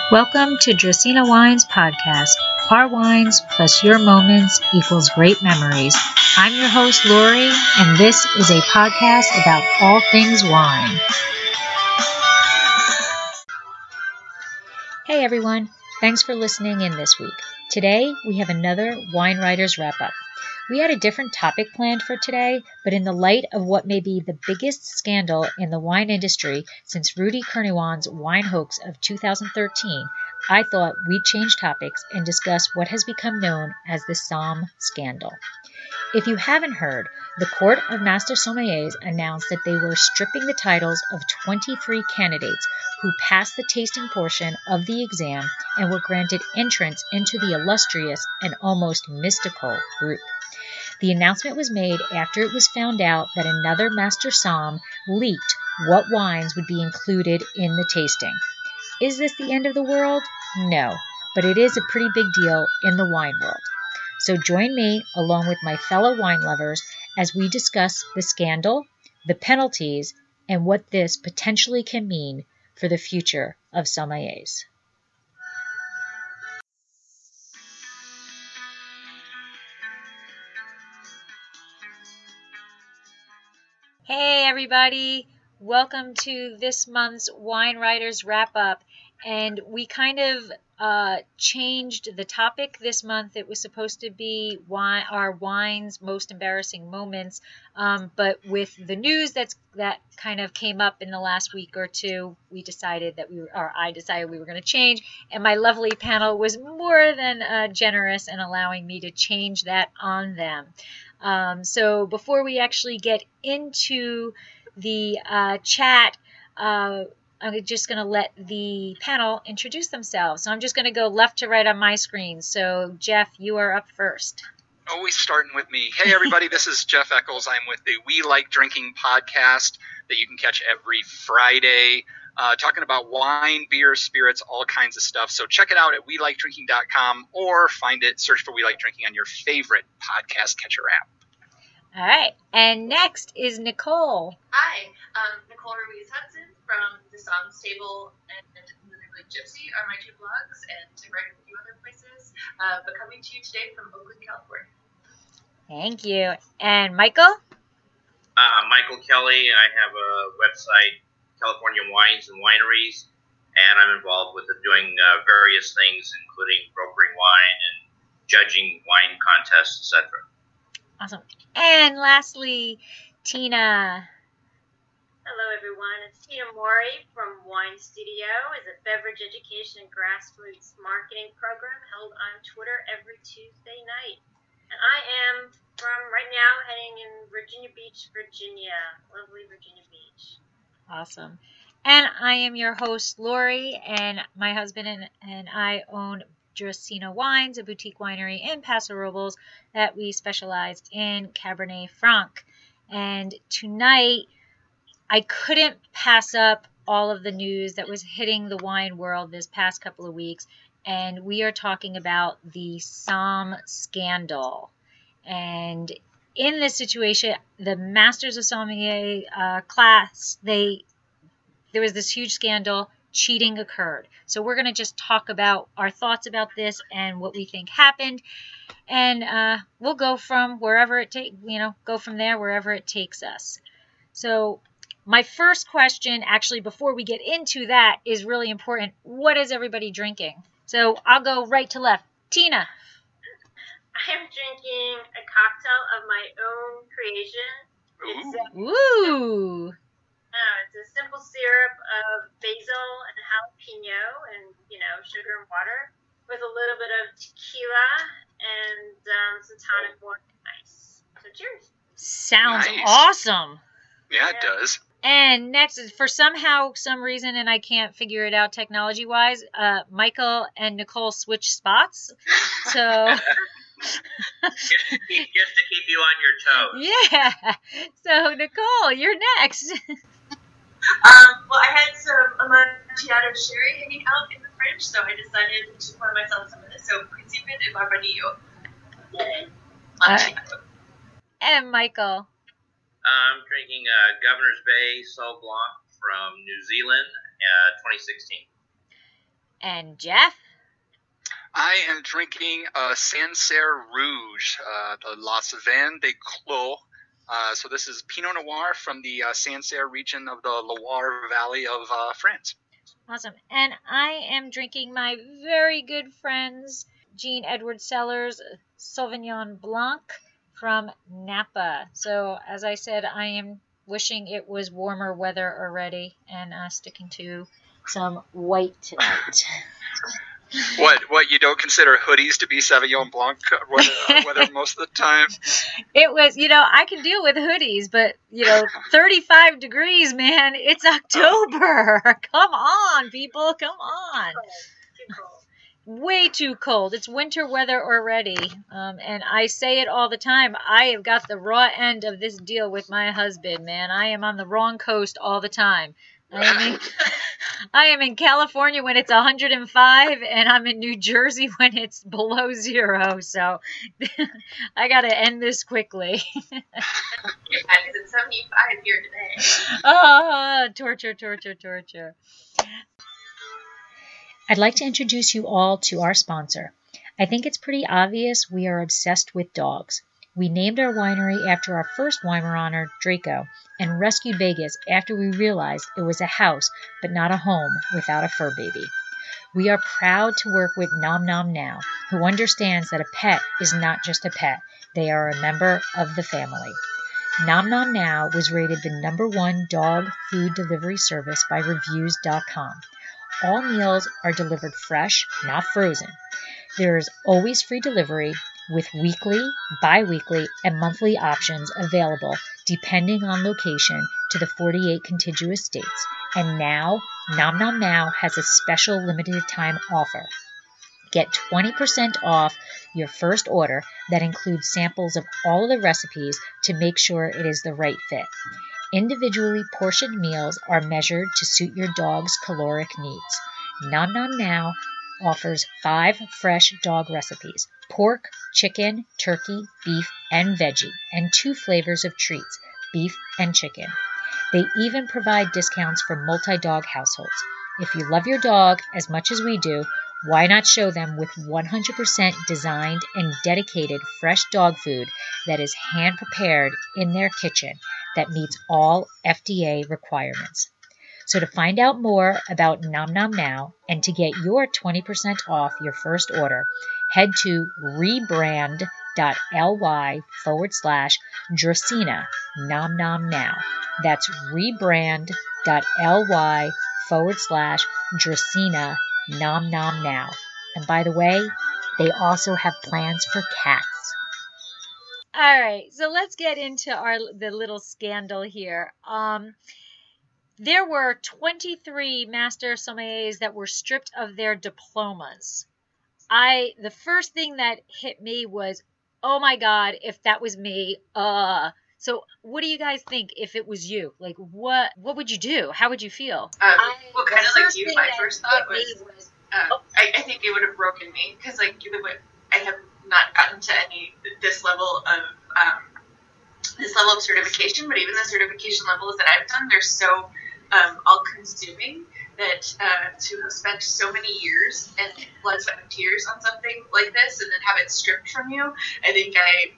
Welcome to Dracena Wines Podcast. Our wines plus your moments equals great memories. I'm your host, Lori, and this is a podcast about all things wine. Hey everyone, thanks for listening in this week. Today we have another Wine Writers Wrap-Up. We had a different topic planned for today, but in the light of what may be the biggest scandal in the wine industry since Rudy Kurniawan's wine hoax of 2013, I thought we'd change topics and discuss what has become known as the Somm scandal. If you haven't heard, the Court of Master Sommeliers announced that they were stripping the titles of 23 candidates who passed the tasting portion of the exam and were granted entrance into the illustrious and almost mystical group. The announcement was made after it was found out that another Master Somm leaked what wines would be included in the tasting. Is this the end of the world? No, but it is a pretty big deal in the wine world. So join me, along with my fellow wine lovers, as we discuss the scandal, the penalties, and what this potentially can mean for the future of sommeliers. Hey everybody, welcome to this month's Wine Writers Wrap-Up. And we kind of changed the topic this month. It was supposed to be our wine's most embarrassing moments, but with the news that kind of came up in the last week or two, I decided we were going to change, and my lovely panel was more than generous in allowing me to change that on them. So before we actually get into the chat, I'm just going to let the panel introduce themselves. So I'm just going to go left to right on my screen. So, Jeff, you are up first. Always starting with me. Hey, everybody, this is Jeff Eccles. I'm with the We Like Drinking podcast that you can catch every Friday, talking about wine, beer, spirits, all kinds of stuff. So check it out at WeLikeDrinking.com or search for We Like Drinking on your favorite podcast catcher app. All right. And next is Nicole. Hi, Nicole Ruiz-Hudson from The Somm's Table and Moving Like Gypsy are my two blogs, and I write a few other places, but coming to you today from Oakland, California. Thank you. And Michael? Michael Kelly. I have a website, California Wines and Wineries, and I'm involved with doing various things, including brokering wine and judging wine contests, etc. Awesome. And lastly, Tina. Hello, everyone. It's Tina Mori from Wine Studio. It's a beverage education and grassroots marketing program held on Twitter every Tuesday night. And I am right now heading in Virginia Beach, Virginia. Lovely Virginia Beach. Awesome. And I am your host, Lori, and my husband and I own Dracena Wines, a boutique winery in Paso Robles that we specialize in Cabernet Franc. And tonight, I couldn't pass up all of the news that was hitting the wine world this past couple of weeks, and we are talking about the Somm scandal. And in this situation, the Masters of Sommelier class, there was this huge scandal. Cheating occurred. So we're going to just talk about our thoughts about this and what we think happened, and we'll go from wherever it go from there wherever it takes us. So my first question, actually, before we get into that, is really important. What is everybody drinking? So I'll go right to left. Tina. I'm drinking a cocktail of my own creation. Ooh. It's a simple syrup of basil and jalapeno and, sugar and water with a little bit of tequila and some tonic water. Nice. So cheers. Sounds nice. Awesome. Yeah, it does. And next, for some reason, and I can't figure it out technology-wise, Michael and Nicole switched spots. So... just to keep you on your toes. Yeah. So, Nicole, you're next. Well, I had some Amontillado sherry hanging out in the fridge, so I decided to pour myself some of this. So, Principe de Barbadillo. Amontillado. And Michael. I'm drinking Governor's Bay Sauv Blanc from New Zealand, 2016. And Jeff? I am drinking Sancerre Rouge, the La Savane des Clos. So this is Pinot Noir from the Sancerre region of the Loire Valley of France. Awesome. And I am drinking my very good friend's Jean Edward Sellers Sauvignon Blanc from Napa. So, as I said, I am wishing it was warmer weather already and sticking to some white tonight. What you don't consider hoodies to be Sauvignon Blanc weather most of the time? It was, I can deal with hoodies, but 35 degrees, man. It's October. Come on, people. Come on. Too cold. Way too cold. It's winter weather already. And I say it all the time. I have got the raw end of this deal with my husband, man. I am on the wrong coast all the time. I am in California when it's 105, and I'm in New Jersey when it's below 0. So I got to end this quickly. Yeah, because it's 75 here today. Oh, torture. I'd like to introduce you all to our sponsor. I think it's pretty obvious we are obsessed with dogs. We named our winery after our first Weimaraner, Draco, and rescued Vegas after we realized it was a house but not a home without a fur baby. We are proud to work with Nom Nom Now, who understands that a pet is not just a pet. They are a member of the family. Nom Nom Now was rated the #1 dog food delivery service by Reviews.com. All meals are delivered fresh, not frozen. There is always free delivery with weekly, bi-weekly, and monthly options available depending on location to the 48 contiguous states. And now, Nom Nom Now has a special limited time offer. Get 20% off your first order that includes samples of all of the recipes to make sure it is the right fit. Individually portioned meals are measured to suit your dog's caloric needs. Nom Nom Now offers 5 fresh dog recipes: pork, chicken, turkey, beef, and veggie, and 2 flavors of treats, beef and chicken. They even provide discounts for multi-dog households. If you love your dog as much as we do, why not show them with 100% designed and dedicated fresh dog food that is hand-prepared in their kitchen that meets all FDA requirements. So to find out more about Nom Nom Now and to get your 20% off your first order, head to rebrand.ly/Dracaena Nom Nom Now. That's rebrand.ly/Dracaena Nom Nom Now. And by the way, they also have plans for cats. All right, so let's get into the little scandal here. There were 23 master sommeliers that were stripped of their diplomas. The first thing that hit me was, oh my God, if that was me, So what do you guys think if it was you? Like, what would you do? How would you feel? Well, kind of like you, my first thought was, I think it would have broken me, because like I have not gotten to this level of certification, but even the certification levels that I've done, they're so all-consuming that to have spent so many years and blood, sweat, and tears on something like this, and then have it stripped from you, I think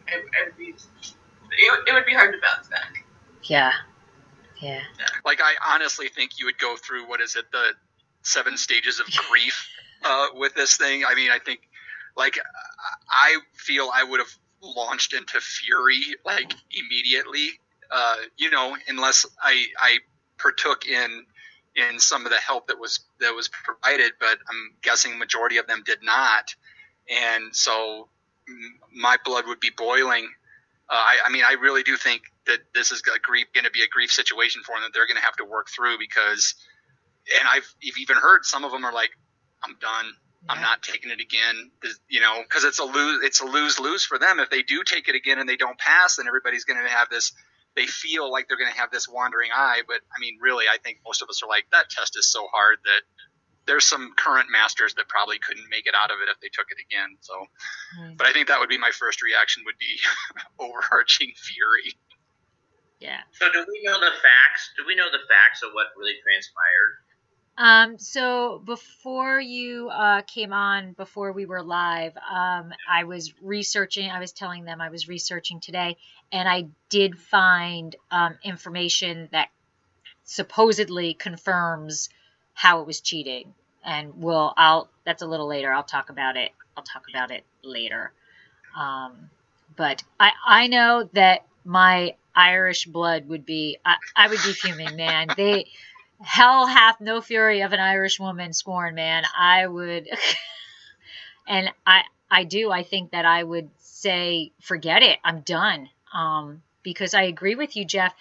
it would be hard to bounce back. Yeah. Like, I honestly think you would go through, the 7 stages of grief with this thing. I mean, I think, like, I feel I would have launched into fury, like, immediately, unless I partook in some of the help that was provided, but I'm guessing majority of them did not. And so my blood would be boiling. I really do think that this is going to be a grief situation for them that they're going to have to work through, because, and I've even heard some of them are like, I'm done. Yeah. I'm not taking it again, because it's a lose-lose for them. If they do take it again and they don't pass, then everybody's going to have this, they feel like they're going to have this wandering eye. But I mean, really, I think most of us are like, that test is so hard that there's some current masters that probably couldn't make it out of it if they took it again. So, But I think that would be my first reaction, would be overarching fury. Yeah. So do we know the facts? Do we know the facts of what really transpired? So before you came on, before we were live, I was researching. I was telling them I was researching today, and I did find information that supposedly confirms how it was cheating. And that's a little later. I'll talk about it. I'll talk about it later. But I know that my Irish blood would be, I would be fuming, man. Hell hath no fury of an Irish woman scorn, man. I would, and I think that I would say, forget it. I'm done. Because I agree with you, Jeff.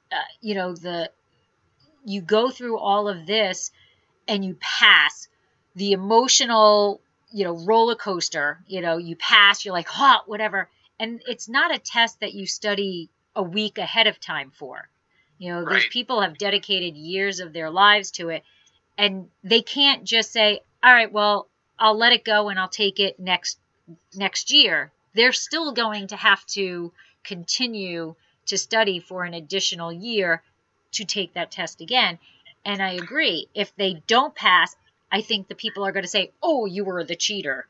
You go through all of this and you pass the emotional, roller coaster, you pass, you're like, whatever. And it's not a test that you study a week ahead of time for. These people have dedicated years of their lives to it, and they can't just say, all right, well, I'll let it go and I'll take it next year. They're still going to have to continue to study for an additional year to take that test again. And I agree. If they don't pass, I think the people are going to say, "Oh, you were the cheater,"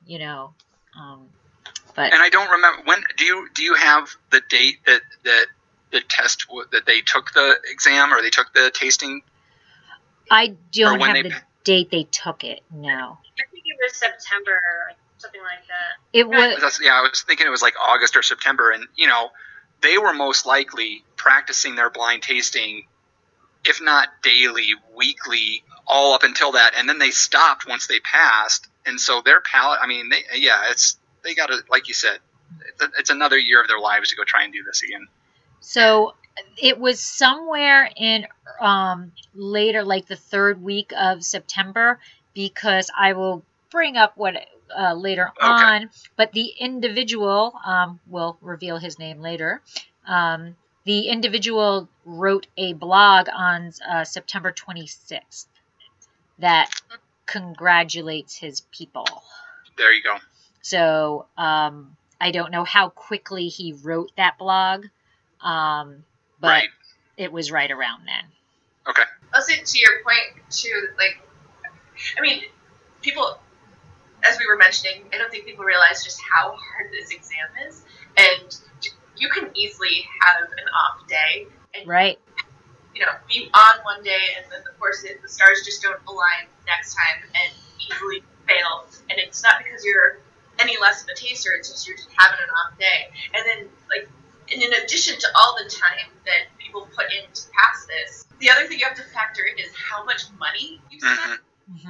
But and I don't remember when. Do you have the date that the test that they took the exam or they took the tasting? I don't have the date they took it. No. I think it was September or something like that. It was. I was thinking it was like August or September, and they were most likely practicing their blind tasting, if not daily, weekly, all up until that, and then they stopped once they passed, and so their palate. I mean, they got to, like you said, it's another year of their lives to go try and do this again. So it was somewhere in later, like the third week of September, because I will bring up what later on. But the individual, will reveal his name later. The individual wrote a blog on September 26th that congratulates his people. There you go. So I don't know how quickly he wrote that blog, but it was right around then. Okay. Also, to your point, too, people, as we were mentioning, I don't think people realize just how hard this exam is, and you can easily have an off day, and be on one day, and then of course the stars just don't align next time, and easily fail. And it's not because you're any less of a taster; it's just you're just having an off day. And then, and in addition to all the time that people put in to pass this, the other thing you have to factor in is how much money you spend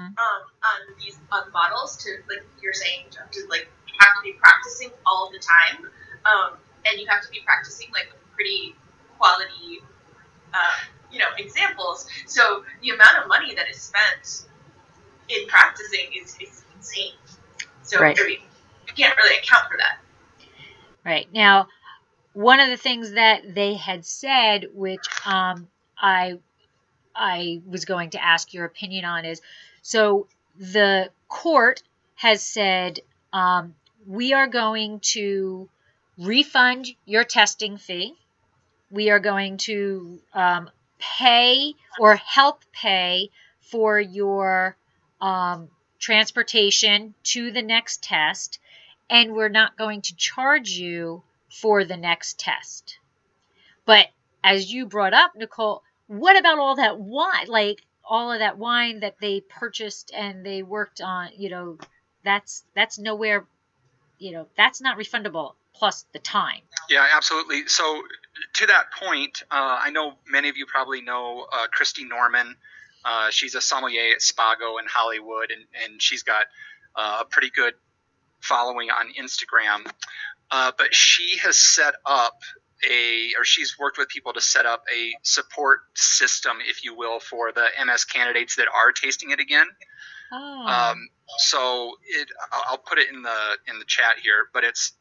on bottles. To, like you're saying, you have to be practicing all the time. And you have to be practicing pretty quality, examples. So the amount of money that is spent in practicing is insane. So I mean, you can't really account for that. Right. Now, one of the things that they had said, which I was going to ask your opinion on, is so the court has said we are going to refund your testing fee. We are going to pay or help pay for your transportation to the next test, and we're not going to charge you for the next test. But as you brought up, Nicole, what about all that wine? Like all of that wine that they purchased and they worked on, that's nowhere, that's not refundable, plus the time. Yeah, absolutely. So to that point, I know many of you probably know Christy Norman. She's a sommelier at Spago in Hollywood, and she's got a pretty good following on Instagram. But she has set up she's worked with people to set up a support system, if you will, for the MS candidates that are tasting it again. Oh. So I'll put it in the chat here, but it's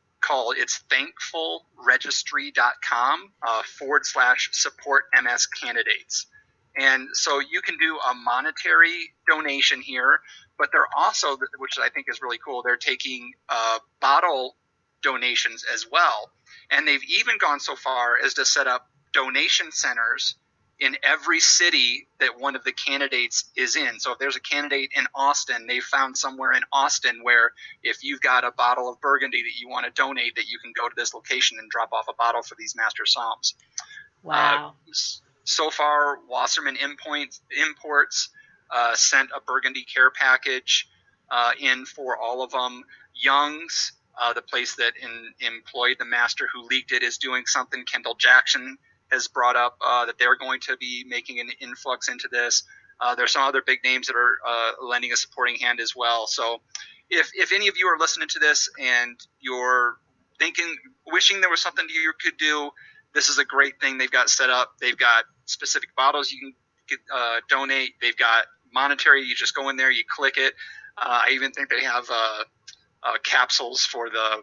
thankfulregistry.com /support MS candidates. And so you can do a monetary donation here, but they're also, which I think is really cool, they're taking bottle donations as well. And they've even gone so far as to set up donation centers in every city that one of the candidates is in. So if there's a candidate in Austin, they found somewhere in Austin where if you've got a bottle of Burgundy that you want to donate, that you can go to this location and drop off a bottle for these master soms. Wow. So far, Wasserman Imports sent a Burgundy care package in for all of them. Young's, the place that employed the master who leaked it, is doing something. Kendall Jackson has brought up that they're going to be making an influx into this. There's some other big names that are lending a supporting hand as well. So if any of you are listening to this and you're wishing there was something you could do, this is a great thing they've got set up. They've got specific bottles you can donate. They've got monetary. You just go in there, you click it. I even think they have capsules for the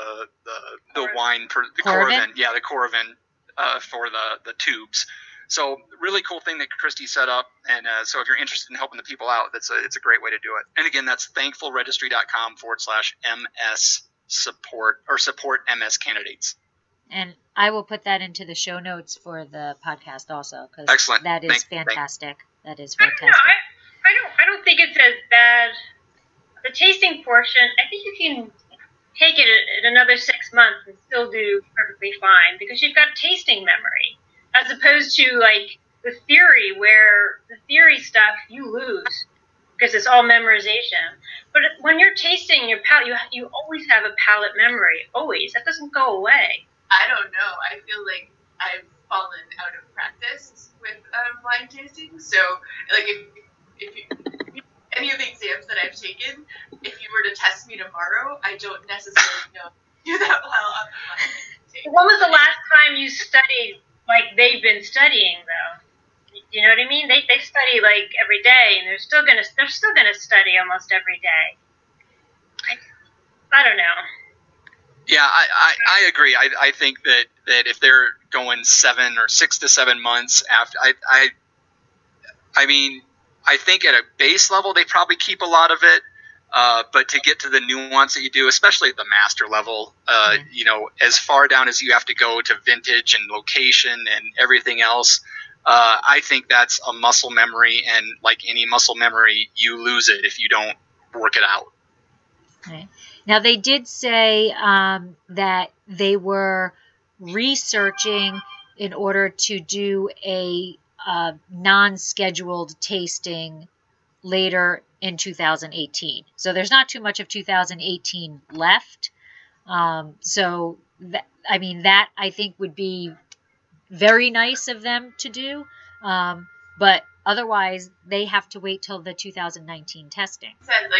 wine, the Coravin. Yeah, the Coravin for the tubes. So really cool thing that Christy set up. And so if you're interested in helping the people out, it's a great way to do it. And again, that's thankfulregistry.com/MS support or support MS candidates. And I will put that into the show notes for the podcast also, because excellent. That is fantastic. That is I don't fantastic. know. I don't think it's as bad. The tasting portion, I think you can take it in another 6 months and still do perfectly fine, because you've got tasting memory, as opposed to like the theory, where the theory stuff you lose because it's all memorization. But when you're tasting your palate, you always have a palate memory. Always. That doesn't go away. I don't know. I feel like I've fallen out of practice with wine tasting. So, like, if you, any of the exams that I've taken, if you were to test me tomorrow, I don't necessarily know do that well on the wine tasting. When was the last time you studied like they've been studying, though? You know what I mean? They study like every day, and they're still gonna study almost every day. I don't know. Yeah, I agree. I think that if they're going 6 to 7 months after, I mean, I think at a base level they probably keep a lot of it, but to get to the nuance that you do, especially at the master level, you know, as far down as you have to go to vintage and location and everything else, I think that's a muscle memory, and like any muscle memory, you lose it if you don't work it out. Right. Now, they did say that they were researching in order to do a non-scheduled tasting later in 2018. So there's not too much of 2018 left. So, that I think would be very nice of them to do. But otherwise, they have to wait till the 2019 testing.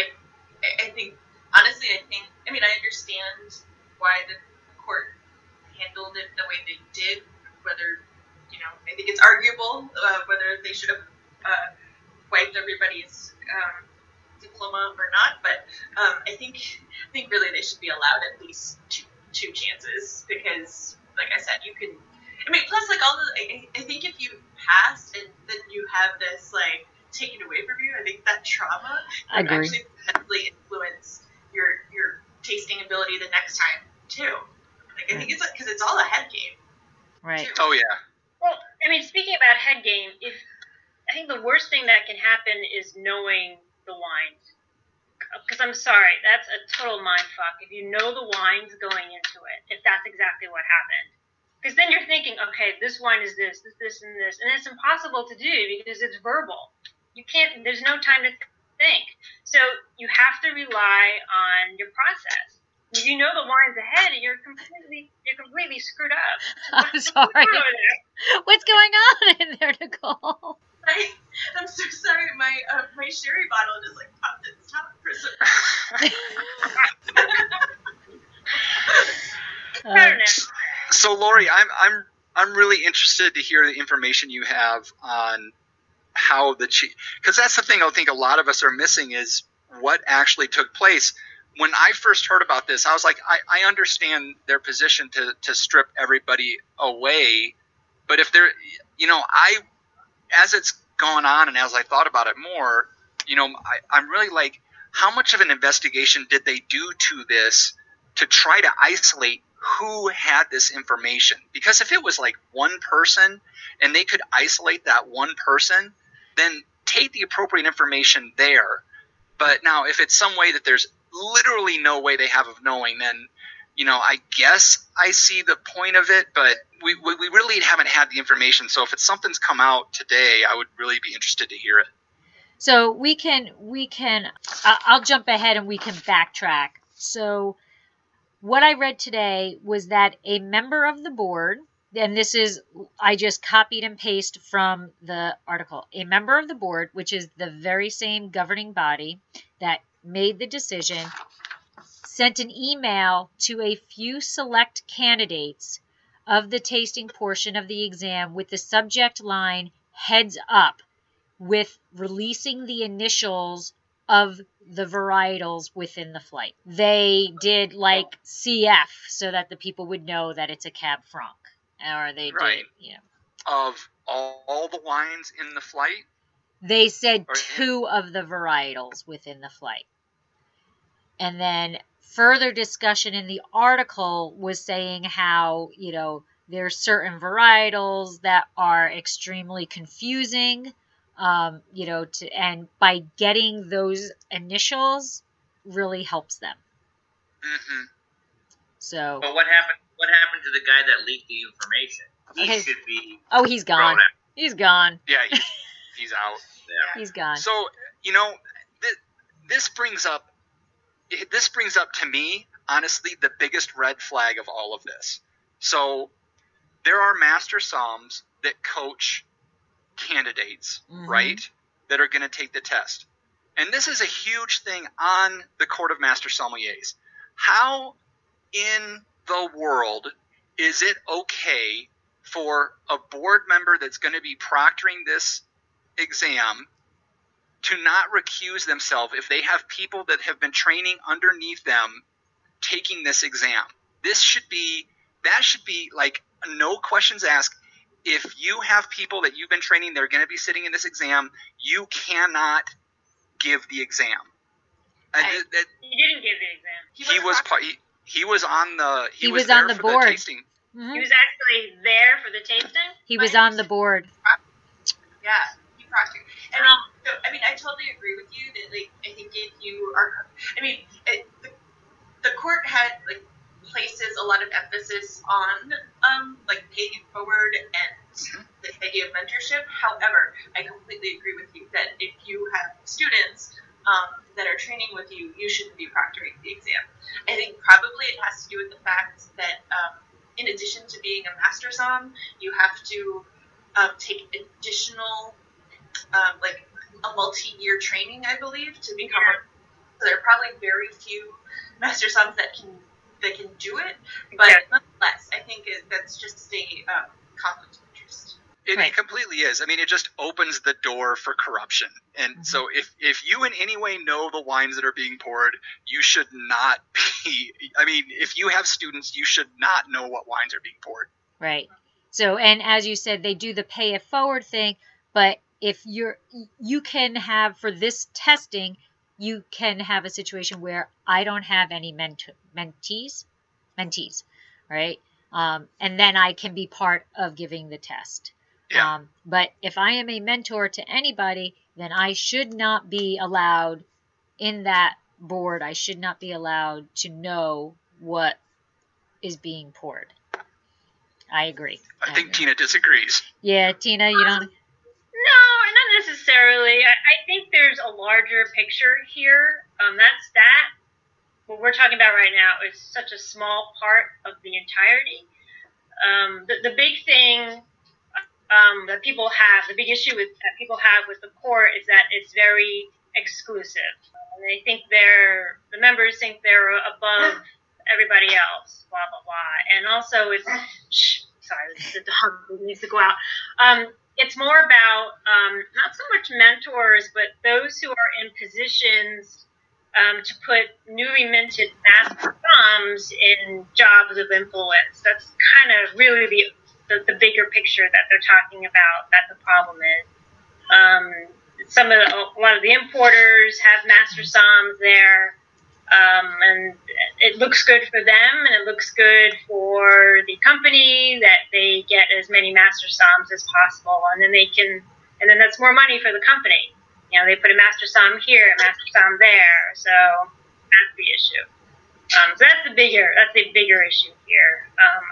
I think, honestly, I understand why the court handled it the way they did. Whether, I think it's arguable whether they should have wiped everybody's diploma or not. But I think really they should be allowed at least two chances, because, like I said, you can. Plus, like I think if you passed and then you have this taken away from you, I think that trauma would actually potentially influence your tasting ability the next time too. I think it's because it's all a head game. Right. Too. Oh yeah. Well, speaking about head game, I think the worst thing that can happen is knowing the wines. Because I'm sorry, that's a total mindfuck if you know the wines going into it, if that's exactly what happened. Because then you're thinking, okay, this wine is this, and this. And it's impossible to do because it's verbal. You can't, there's no time to think. So you have to rely on your process. If you know the wine's ahead, you're completely screwed up. I'm sorry. What's going on in there, Nicole? I'm so sorry. My sherry bottle just popped its top for some reason. I don't know. So Lori, I'm really interested to hear the information you have on how because that's the thing I think a lot of us are missing is what actually took place. When I first heard about this, I was like, I understand their position to strip everybody away, but if they're, as it's gone on and as I thought about it more, I'm really like, how much of an investigation did they do to this to try to isolate who had this information. Because if it was like one person and they could isolate that one person, then take the appropriate information there. But now if it's some way that there's literally no way they have of knowing, then, I guess I see the point of it, but we really haven't had the information. So if something's come out today, I would really be interested to hear it. So I'll jump ahead and we can backtrack. So what I read today was that a member of the board, and this is, I just copied and pasted from the article, a member of the board, which is the very same governing body that made the decision, sent an email to a few select candidates of the tasting portion of the exam with the subject line, heads up, with releasing the initials of the varietals within the flight. They did like CF so that the people would know that it's a Cab Franc. Or they Right. did, Of all the wines in the flight? They said 2 of the varietals within the flight. And then further discussion in the article was saying how, there's certain varietals that are extremely confusing, and by getting those initials really helps them. Mm-hmm. So. But what happened to the guy that leaked the information? He should be. Oh, he's gone. He's gone. Yeah, he's out. Yeah. He's gone. So this brings up to me, honestly, the biggest red flag of all of this. So there are master somms that coach candidates, right, that are going to take the test. And this is a huge thing on the Court of Master Sommeliers. How in the world is it okay for a board member that's going to be proctoring this exam to not recuse themselves if they have people that have been training underneath them taking this exam? That should be like no questions asked. If you have people that you've been training, they're going to be sitting in this exam, you cannot give the exam. He didn't give the exam. He was on the board. The tasting. Mm-hmm. He was actually there for the tasting? He was on the board. Yeah, he proctored. I totally agree with you that, I think if you are, the court had, places a lot of emphasis on, paying it forward and the idea of mentorship. However, I completely agree with you that if you have students that are training with you, you shouldn't be proctoring the exam. I think probably it has to do with the fact that in addition to being a master somm, you have to take additional, a multi-year training, I believe, to become so there are probably very few master somms that can do it, but nonetheless, I think that's just a conflict of interest. It completely is. It just opens the door for corruption. And so if you in any way know the wines that are being poured, you should not be, if you have students, you should not know what wines are being poured. Right. So, and as you said, they do the pay it forward thing, but if you can have, for this testing, you can have a situation where I don't have any mentees, right? And then I can be part of giving the test. Yeah. But if I am a mentor to anybody, then I should not be allowed in that board. I should not be allowed to know what is being poured. I agree. I think Tina disagrees. Yeah, Tina, you don't... No, not necessarily. I think there's a larger picture here. That's that. What we're talking about right now is such a small part of the entirety. The big thing that people have, the big issue that people have with the court is that it's very exclusive. And they think the members think they're above everybody else, blah, blah, blah. And also it's, sorry, the dog needs to go out. It's more about not so much mentors, but those who are in positions to put newly minted master somms in jobs of influence. That's kind of really the bigger picture that they're talking about, that the problem is. A lot of the importers have master somms there. And it looks good for them, and it looks good for the company that they get as many Master Somms as possible, and then that's more money for the company. You know, they put a Master Somm here, a Master Somm there, so that's the issue. So that's a bigger issue here.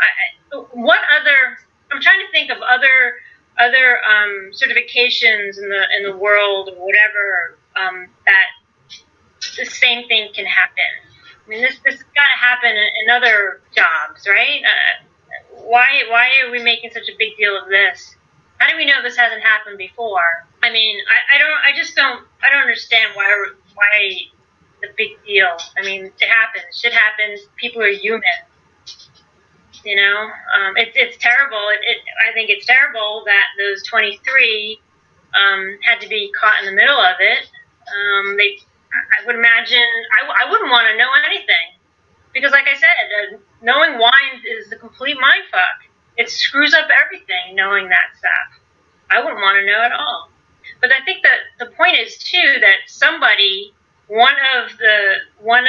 I'm trying to think of other certifications in the world or whatever that the same thing can happen. I mean, this has got to happen in other jobs, right? Why are we making such a big deal of this? How do we know this hasn't happened before? I mean, I don't understand why the big deal. I mean, it happens. Shit happens. People are human. You know, it's terrible. I think it's terrible that those 23 had to be caught in the middle of it. I would imagine I wouldn't want to know anything because, like I said, knowing wines is a complete mindfuck. It screws up everything. Knowing that stuff, I wouldn't want to know at all. But I think that the point is too that somebody, one of the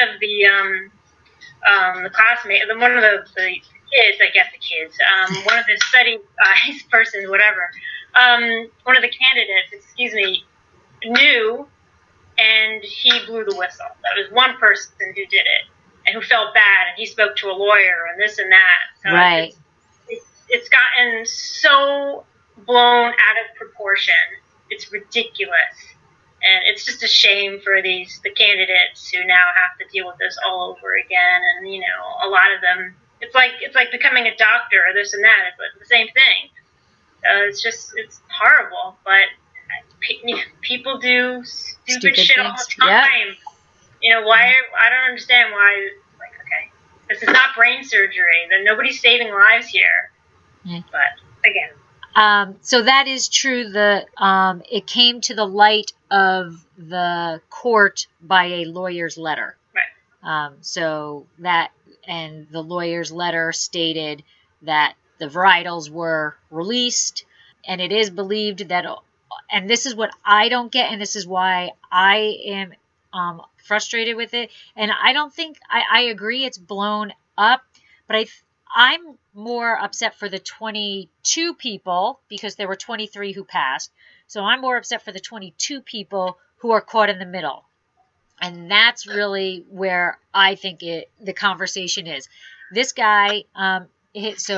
classmates, one of the kids, I guess the kids, one of the study persons, whatever, one of the candidates, knew, and he blew the whistle. That was one person who did it, and who felt bad, and he spoke to a lawyer, and this and that. So right. It's gotten so blown out of proportion. It's ridiculous. And it's just a shame for the candidates who now have to deal with this all over again. And, you know, a lot of them, it's like becoming a doctor or this and that. It's like the same thing. It's horrible. But people do stupid shit all the time. Yep. You know, I don't understand why, like, okay, this is not brain surgery. Then nobody's saving lives here. Mm. But, again. So that is true. It came to the light of the court by a lawyer's letter. Right. So that, and the lawyer's letter stated that the varietals were released, and it is believed that, and this is what I don't get, and this is why I am frustrated with it, and I don't think, I agree it's blown up, but I'm more upset for the 22 people, because there were 23 who passed. So I'm more upset for the 22 people who are caught in the middle. And that's really where I think the conversation is. This guy, his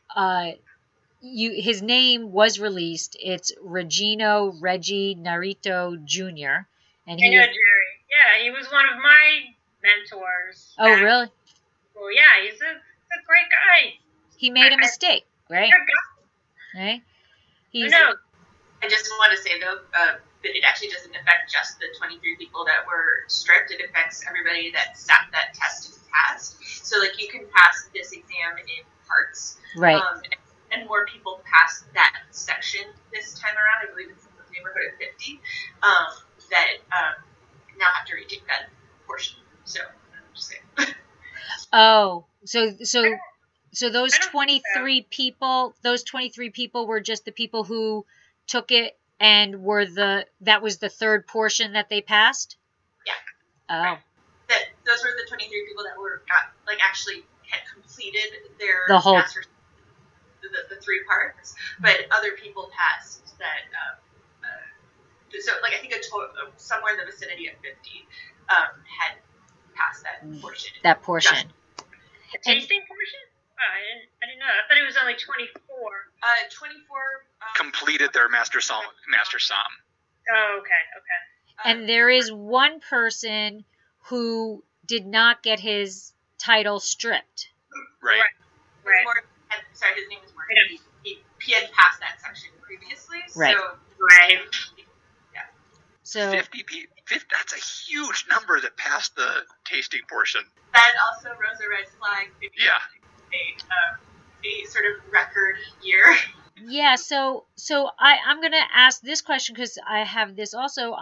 name was released. It's Reggie Narito Jr. And I know Jerry. Yeah, he was one of my mentors. Oh, really? Well, yeah, he's a great guy. He made a mistake, right? Right? Who knows? I just want to say, though, that it actually doesn't affect just the 23 people that were stripped. It affects everybody that sat that test and passed. So, like, you can pass this exam in parts. Right. And more people passed that section this time around. I believe it's in the neighborhood of 50 that now have to retake that portion. So, I'm just saying. Oh, so those 23 people, were just the people who took it and that was the third portion that they passed? Yeah. Oh. Right. Those were the 23 people that actually had completed their the whole master's, the three parts, but other people passed that. So, like, I think somewhere in the vicinity of 50 had passed that portion. That portion. The tasting portion? Oh, I didn't know. I thought it was only 24. 24 completed their Master Somm. Oh, okay. And there is one person who did not get his title stripped. Right. His name is Morgan. He had passed that section previously. Right. So, right. Yeah. So 50 people. That's a huge number that passed the tasting portion. That also rose a red flag. Yeah. A sort of record year. Yeah, so I'm going to ask this question because I have this also.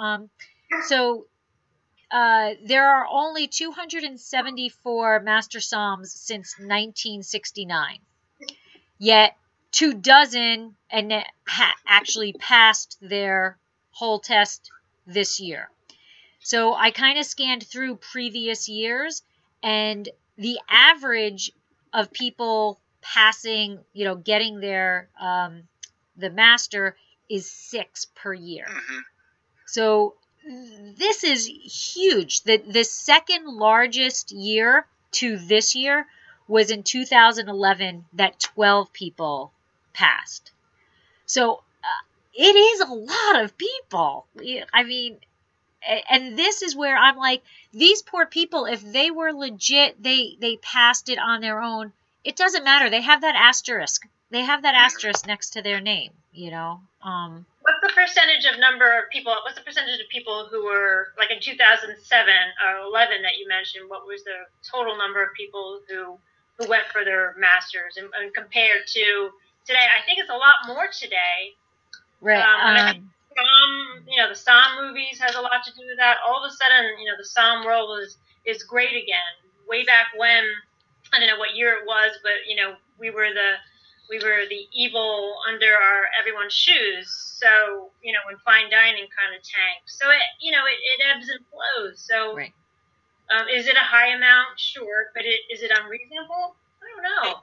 There are only 274 Master Somms since 1969. Yet 24 actually passed their whole test this year. So I kind of scanned through previous years, and the average of people passing, getting their the master is 6 per year. Mm-hmm. So this is huge. The second largest year to this year was in 2011 that 12 people passed. So it is a lot of people. I mean, and this is where I'm like, these poor people, if they were legit, they passed it on their own. It doesn't matter. They have that asterisk. They have that asterisk next to their name, What's the percentage of people who were, like in 2007 or 11 that you mentioned, what was the total number of people who went for their masters and compared to today? I think it's a lot more today. Right. And I think the Somme movies has a lot to do with that. All of a sudden, the Somme world is great again. Way back when, I don't know what year it was, but we were the evil under everyone's shoes. So when fine dining kind of tanked, so it ebbs and flows. So right. Is it a high amount? Sure, but is it unreasonable? I don't know.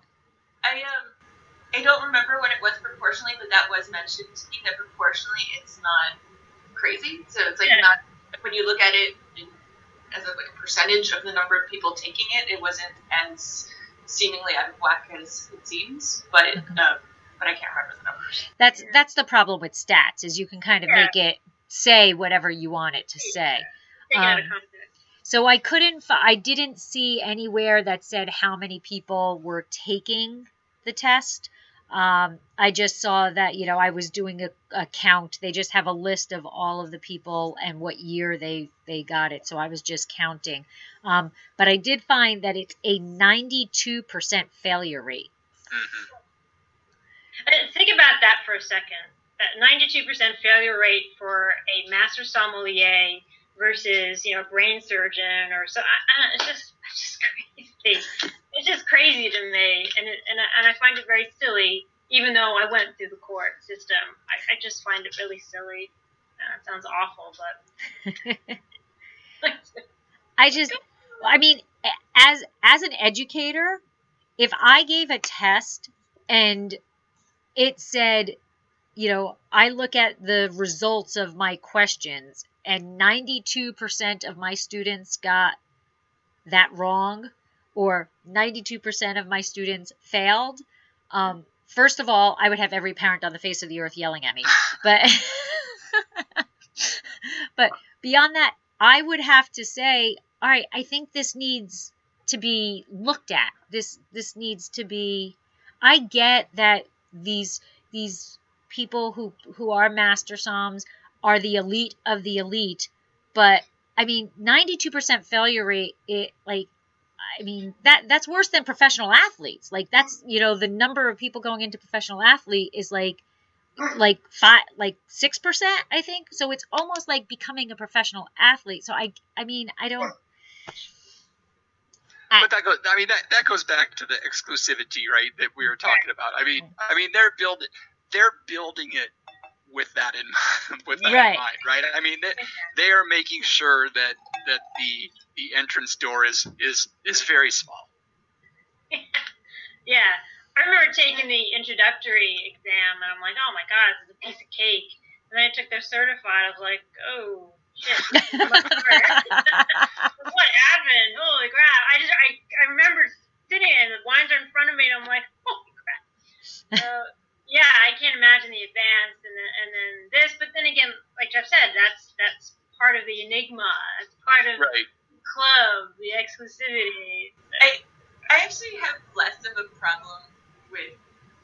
I don't remember when it was proportionally, but that was mentioned to me that proportionally it's not crazy. So it's like not, when you look at it as a percentage of the number of people taking it, it wasn't as seemingly out of whack as it seems. But I can't remember the numbers. That's the problem with stats, is you can kind of make it say whatever you want it to say. Take it out of context. So I didn't see anywhere that said how many people were taking the test. I just saw that, I was doing a count. They just have a list of all of the people and what year they got it. So I was just counting. But I did find that it's a 92% failure rate. Mm-hmm. Think about that for a second. That 92% failure rate for a master sommelier versus, brain surgeon or so. It's just crazy. It's just crazy to me, and I find it very silly. Even though I went through the court system, I just find it really silly. It sounds awful, but as an educator, if I gave a test and it said, I look at the results of my questions and 92% of my students got that wrong, or 92% of my students failed, first of all, I would have every parent on the face of the earth yelling at me. But beyond that, I would have to say, all right, I think this needs to be looked at. This needs to be. I get that these people who are master somms are the elite of the elite, but 92% failure rate. That's worse than professional athletes. Like, that's, the number of people going into professional athlete is like 6%, I think. So it's almost like becoming a professional athlete. So I don't. But that goes back to the exclusivity, right? That we were talking about. They're building it with that in mind, right? They are making sure that the entrance door is very small. Yeah, I remember taking the introductory exam, and I'm like, oh my god, this is a piece of cake. And then I took their certified. I was like, oh shit, what happened? Holy crap! I remember sitting and the wines are in front of me, and I'm like, holy crap. Yeah, I can't imagine the advance and then this, but then again, like Jeff said, that's part of the enigma. It's part of the club, the exclusivity. I actually have less of a problem with,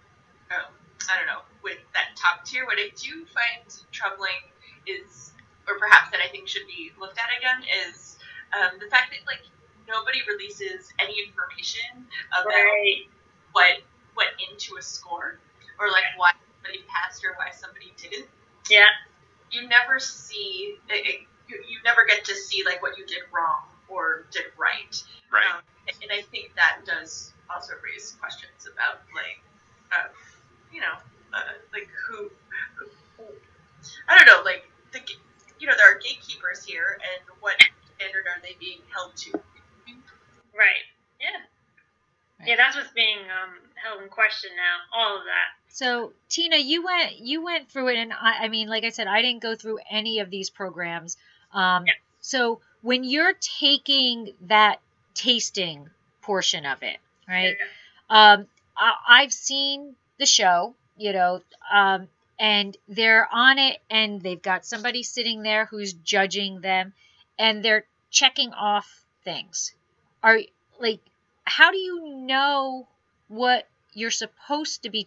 with that top tier. What I do find troubling is, or perhaps that I think should be looked at again, is the fact that nobody releases any information about what went into a score. Or why somebody passed or why somebody didn't. Yeah. You never see. You never get to see what you did wrong or did right. Right. And I think that does also raise questions about who I don't know. There are gatekeepers brewers here, and what standard are they being held to? Right. Yeah. Yeah, that's what's being held in question now. All of that. So Tina, you went through it, and I mean, like I said, I didn't go through any of these programs. Yeah. So when you're taking that tasting portion of it, right? I've seen the show, and they're on it, and they've got somebody sitting there who's judging them, and they're checking off things. How do you know what you're supposed to be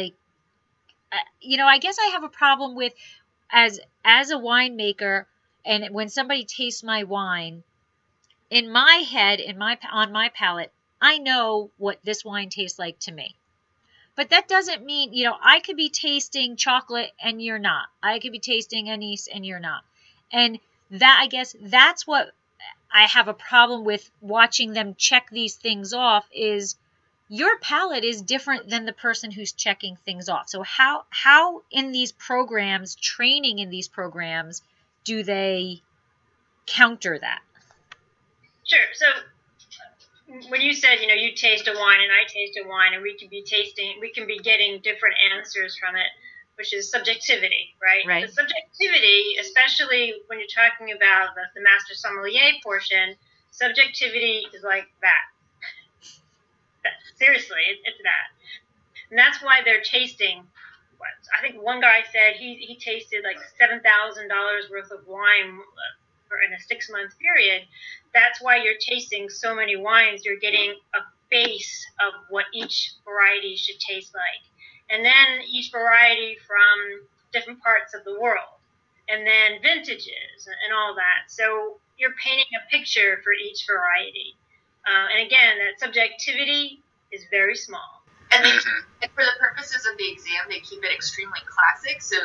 I guess I have a problem with as a winemaker, and when somebody tastes my wine, in my head, on my palate, I know what this wine tastes like to me. But that doesn't mean, I could be tasting chocolate and you're not. I could be tasting anise and you're not. And that, I guess, that's what I have a problem with watching them check these things off, is your palate is different than the person who's checking things off. So how in these programs, training in these programs, do they counter that? Sure. So when you said, you taste a wine and I taste a wine, and we can be getting different answers from it, which is subjectivity, right? Right. The subjectivity, especially when you're talking about the master sommelier portion, subjectivity is like that. Seriously, it's that. And that's why they're tasting. I think one guy said he tasted like $7,000 worth of wine in a 6-month period. That's why you're tasting so many wines. You're getting a base of what each variety should taste like. And then each variety from different parts of the world. And then vintages and all that. So you're painting a picture for each variety. And again, that subjectivity is very small. And and for the purposes of the exam, they keep it extremely classic. So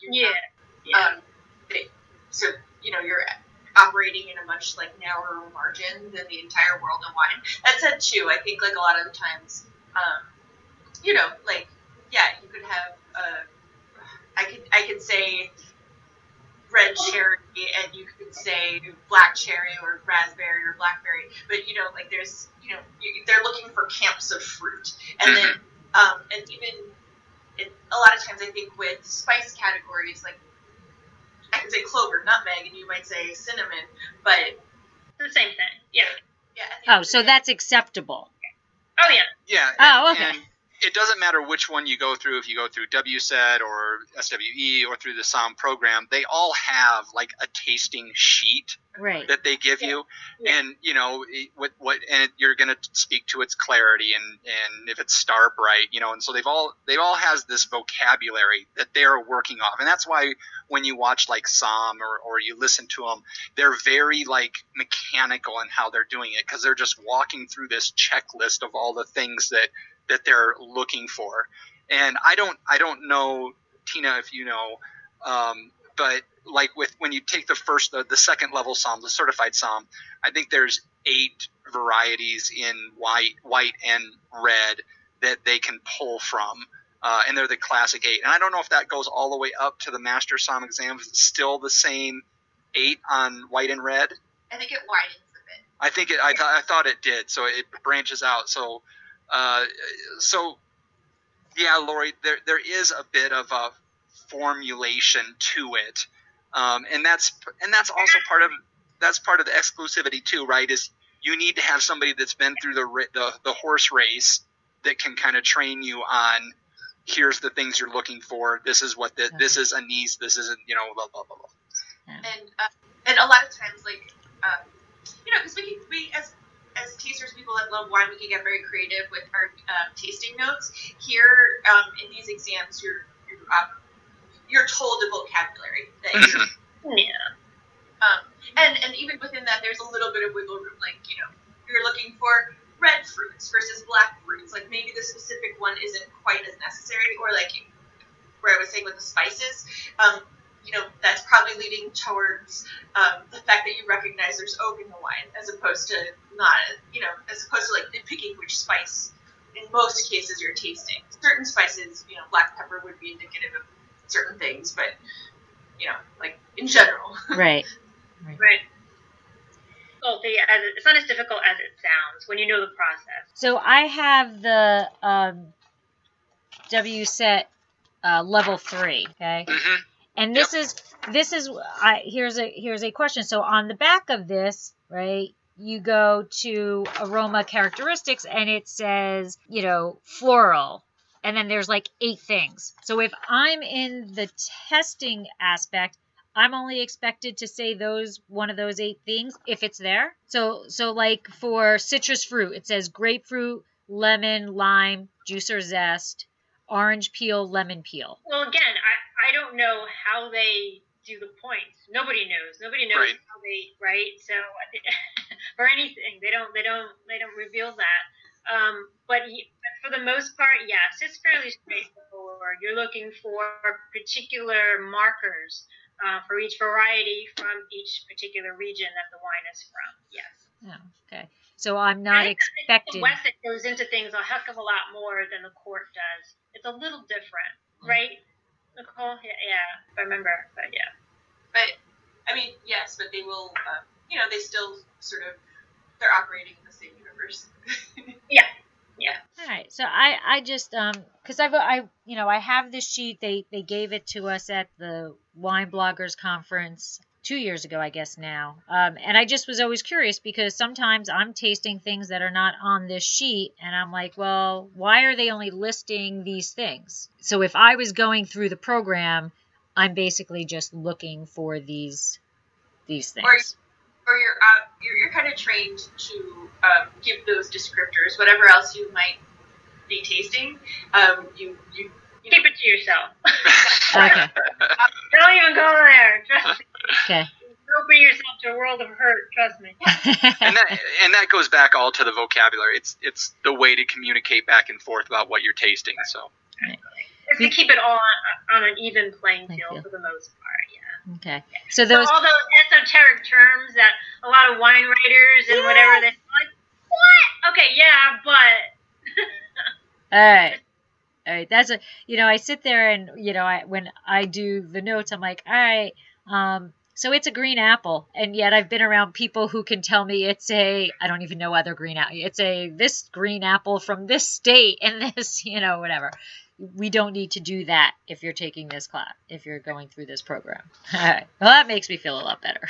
you're operating in a much narrower margin than the entire world of wine. That said, too, I think a lot of the times, you could have I could say red cherry, and you could say black cherry or raspberry or blackberry, but there's they're looking for camps of fruit, and then and even a lot of times I think with spice categories, I could say clover, nutmeg, and you might say cinnamon, but the same thing. Yeah. Yeah. So that's acceptable. Oh yeah. Yeah. Okay. And it doesn't matter which one you go through, if you go through WSET or SWE or through the SOM program, they all have a tasting sheet right. that they give you. Yeah. And, and you're going to speak to its clarity and if it's star bright, and so they've all has this vocabulary that they're working off. And that's why when you watch SOM or you listen to them, they're very mechanical in how they're doing it, because they're just walking through this checklist of all the things that they're looking for. And I don't know, Tina, if you know, but when you take the second level SOM, the certified SOM, I think there's 8 varieties in white and red that they can pull from, and they're the classic 8. And I don't know if that goes all the way up to the master SOM exam. Is it still the same 8 on white and red? I think it widens a bit. I think I thought it did. So it branches out. So yeah, Lori, there is a bit of a formulation to it, and that's also part of the exclusivity too, right? Is you need to have somebody that's been through the horse race that can kind of train you on, here's the things you're looking for. This is what this is anise. This isn't, blah blah blah blah. Yeah. And a lot of times, because we as tasters, people that love wine, we can get very creative with our tasting notes. Here, in these exams, you're told a vocabulary that and even within that, there's a little bit of wiggle room. You're looking for red fruits versus black fruits. Maybe the specific one isn't quite as necessary, or where I was saying with the spices. That's probably leading towards the fact that you recognize there's oak in the wine, as opposed to picking which spice. In most cases, you're tasting certain spices. Black pepper would be indicative of certain things, but in general, right. Right. It's not as difficult as it sounds when you know the process. So I have the WSET level 3. Okay. Mm-hmm. And this is here's a question. So on the back of this, right, you go to aroma characteristics and it says, floral. And then there's like 8 things. So if I'm in the testing aspect, I'm only expected to say one of those 8 things if it's there. So like for citrus fruit, it says grapefruit, lemon, lime, juice or zest, orange peel, lemon peel. Well, again, I don't know how they do the points. Nobody knows. Nobody knows Right. how they, right? So for anything, they don't reveal that. But for the most part, yes, it's fairly straightforward. You're looking for particular markers for each variety from each particular region that the wine is from. Yes. Oh, okay. So I'm not expecting. The WSET goes into things a heck of a lot more than the court does. It's a little different, right, Nicole? Yeah, if I remember, but yeah. But I mean, yes, but they will. They still they're operating in the same universe. Yeah. All right. So I just because I have this sheet. They gave it to us at the Wine Bloggers Conference 2 years ago, I guess now. And I just was always curious because sometimes I'm tasting things that are not on this sheet, and I'm like, well, why are they only listing these things? So if I was going through the program, I'm basically just looking for these things. Or you're kind of trained to give those descriptors, whatever else you might be tasting. You keep it to yourself. Okay. Don't even go there. Trust me. Okay. Open yourself to a world of hurt. Trust me. and that goes back all to the vocabulary. It's the way to communicate back and forth about what you're tasting. So it's to keep it all on an even playing field for the most part. Yeah. Okay. So all those esoteric terms that a lot of wine writers and whatever they're like, what? Okay, yeah, but. All right. That's I sit there and when I do the notes, I'm like, all right. So it's a green apple, and yet I've been around people who can tell me I don't even know other green apple. It's this green apple from this state and this, whatever. We don't need to do that if you're taking this class, if you're going through this program. All right. Well, that makes me feel a lot better.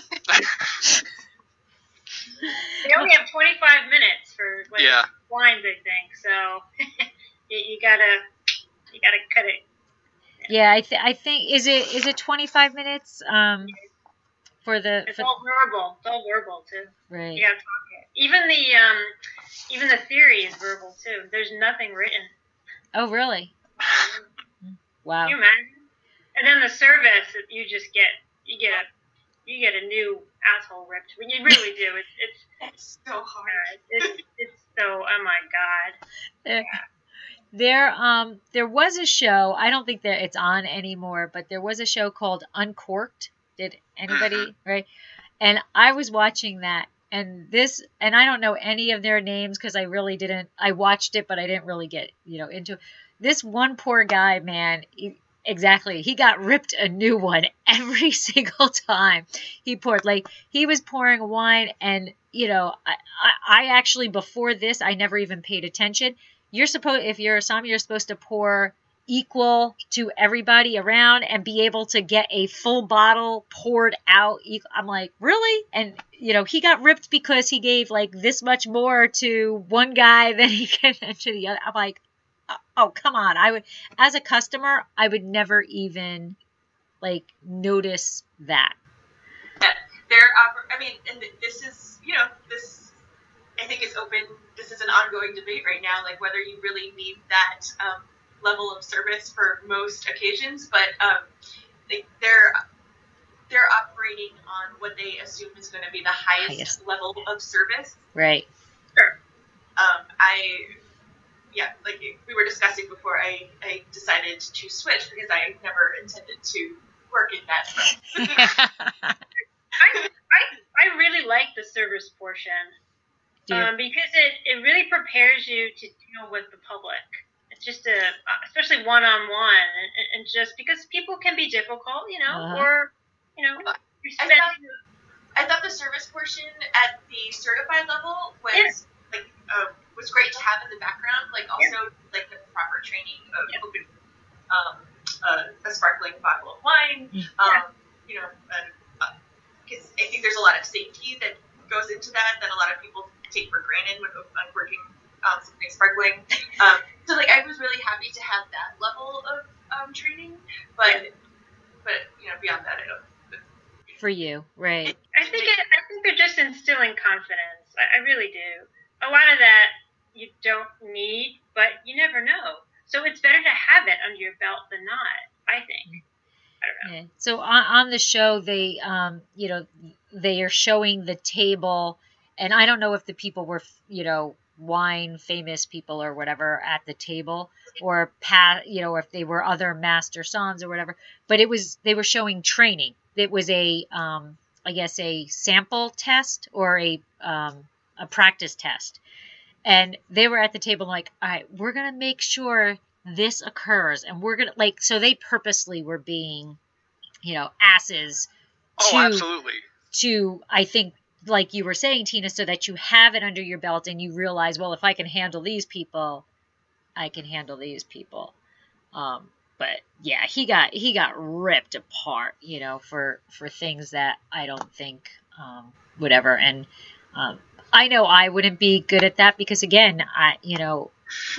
We only have 25 minutes for wines, I think. So you gotta cut it. Yeah, I think is it 25 minutes for the. It's all verbal. It's all verbal too. Right. You gotta talk it. Even the theory is verbal too. There's nothing written. Oh, really? Wow. Can you imagine? And then the service, you get a new asshole ripped. When you really do, it's so hard. It's so, oh my God. There was a show. I don't think that it's on anymore, but there was a show called Uncorked. Did anybody right? And I was watching that. And I don't know any of their names because I really didn't. I watched it, but I didn't really get, into it. This one poor guy, man. He got ripped a new one every single time he poured. Like he was pouring wine, and I actually before this I never even paid attention. If you're a sommelier, you're supposed to pour equal to everybody around and be able to get a full bottle poured out. I'm like, really? And he got ripped because he gave like this much more to one guy than he can to the other. I'm like, oh, come on. As a customer, I would never even like notice that. And this is, this I think is open. This is an ongoing debate right now, like whether you really need that level of service for most occasions, but they're operating on what they assume is going to be the highest level of service. Right. Sure. Like we were discussing before, I decided to switch because I never intended to work in that space. I really like the service portion because it really prepares you to deal with the public. It's just especially one-on-one, and just because people can be difficult, or you spend portion at the certified level was was great to have in the background. Like also like the proper training of opening a sparkling bottle of wine. You know, because I think there's a lot of safety that goes into that a lot of people take for granted when working something sparkling. So like I was really happy to have that level of training, but you know, beyond that, I don't. For you, right? I think they're just instilling confidence. I really do. A lot of that you don't need, but you never know. So it's better to have it under your belt than not, I think. I don't know. Yeah. So on the show, they, you know, they are showing the table, and I don't know if the people were, you know, wine famous people or whatever at the table, or you know, if they were other master soms or whatever. But they were showing training. It was a, I guess, a sample test or a practice test. And they were at the table like, all right, we're going to make sure this occurs. And we're going to, like, so they purposely were being, you know, asses. Absolutely. To, I think, like you were saying, Tina, so that you have it under your belt and you realize, well, if I can handle these people, I can handle these people. But yeah, he got ripped apart, you know, for things that I don't think would ever. And I know I wouldn't be good at that because, again, you know,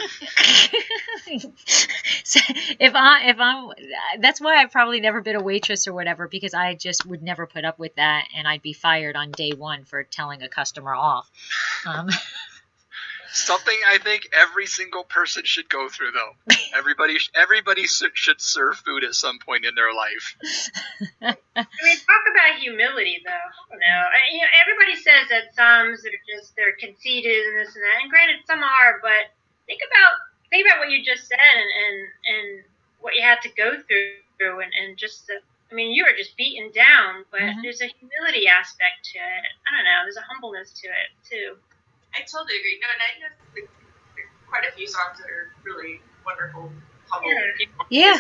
so if I'm, that's why I've probably never been a waitress or whatever, because I just would never put up with that, and I'd be fired on day one for telling a customer off. Something I think every single person should go through, though. Everybody should serve food at some point in their life. I mean, talk about humility, though. You know, everybody says that soms they're conceited and this and that, and granted, some are. But think about what you just said and what you had to go through, and just I mean, you were just beaten down, but there's a humility aspect to it. I don't know. There's a humbleness to it too. I totally agree. No, and I know there are quite a few songs that are really wonderful, humble people. Yeah.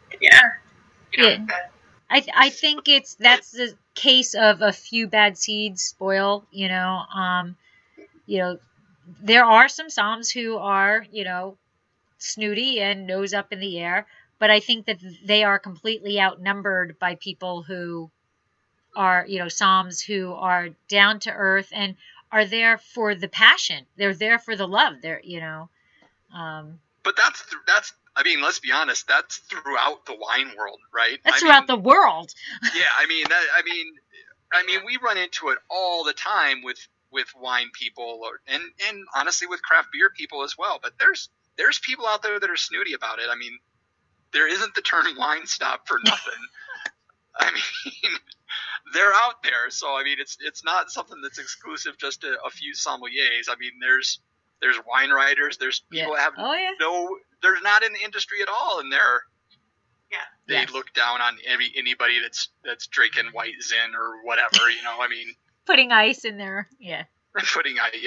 I think that's the case of a few bad seeds spoil. You know, there are some soms who are, you know, snooty and nose up in the air, but I think that they are completely outnumbered by people who are, you know, soms who are down to earth and are there for the passion. They're there for the love. They're, you know. But that's. I mean, let's be honest. That's throughout the wine world, right? That's throughout the world. Yeah, I mean, we run into it all the time with wine people, and honestly with craft beer people as well. But there's people out there that are snooty about it. I mean, there isn't the term wine stop for nothing. I mean. They're out there, so I mean, it's not something that's exclusive just to a few sommeliers. I mean, there's wine writers, there's people that have they're not in the industry at all, and they look down on anybody that's drinking white Zin or whatever, you know. I mean, putting ice in there, putting ice,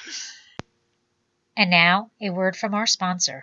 And now a word from our sponsor.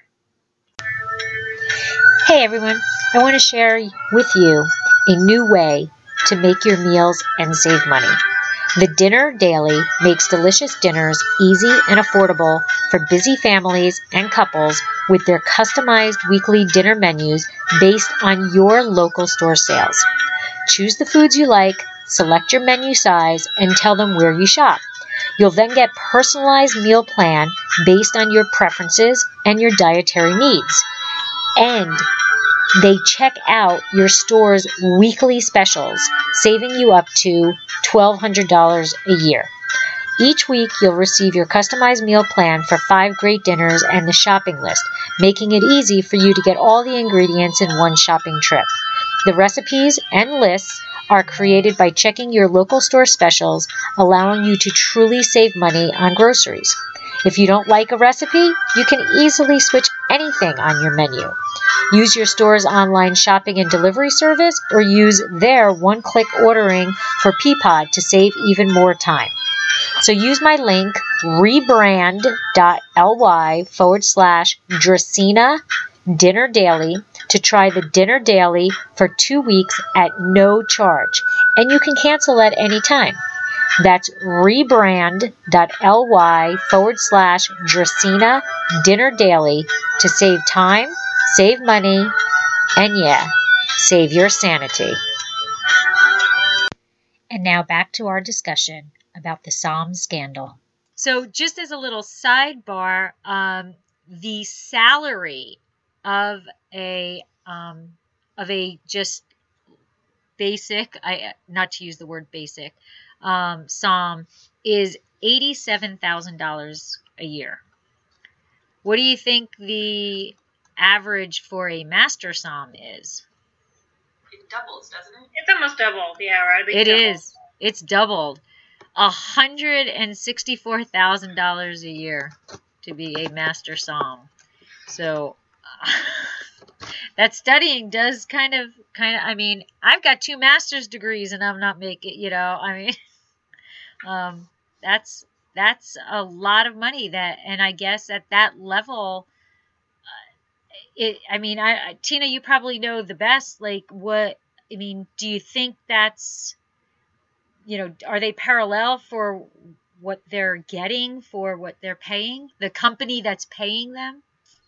Hey everyone, I want to share with you a new way to make your meals and save money. The Dinner Daily makes delicious dinners easy and affordable for busy families and couples with their customized weekly dinner menus based on your local store sales. Choose the foods you like, select your menu size, and tell them where you shop. You'll then get personalized meal plan based on your preferences and your dietary needs. And they check out your store's weekly specials, saving you up to $1,200 a year. Each week, you'll receive your customized meal plan for 5 great dinners and the shopping list, making it easy for you to get all the ingredients in one shopping trip. The recipes and lists are created by checking your local store specials, allowing you to truly save money on groceries. If you don't like a recipe, you can easily switch anything on your menu. Use your store's online shopping and delivery service, or use their one-click ordering for Peapod to save even more time. So use my link, rebrand.ly/Dracaena Dinner Daily to try the Dinner Daily for 2 weeks at no charge, and you can cancel at any time. That's rebrand.ly/Dracaena Dinner Daily to save time, save money, and yeah, save your sanity. And now back to our discussion about the Somm scandal. So just as a little sidebar, the salary of a just basic, not to use the word basic, Somm is $87,000 a year. What do you think the average for a master Somm is? It doubles, doesn't it? It's almost doubled, yeah, or at least It doubled. is. It's doubled. $164,000 a year to be a master Somm. So that studying does kind of. I mean, I've got 2 master's degrees and I'm not making. That's a lot of money. And I guess at that level, Tina, you probably know the best. Like, what? I mean, do you think that's, are they parallel for what they're getting for what they're paying? The company that's paying them?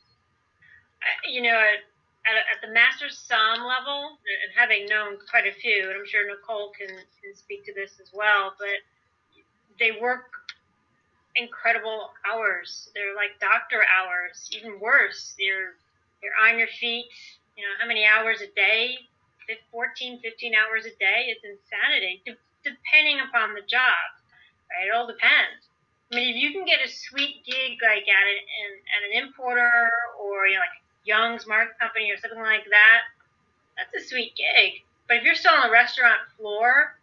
At the master Somm level, and having known quite a few, and I'm sure Nicole can speak to this as well, but they work incredible hours. They're like doctor hours, even worse. You're on your feet, how many hours a day? 14, 15 hours a day. It's insanity, depending upon the job, right? It all depends. I mean, if you can get a sweet gig like at an importer or like Young's Market Company or something like that, that's a sweet gig. But if you're still on the restaurant floor,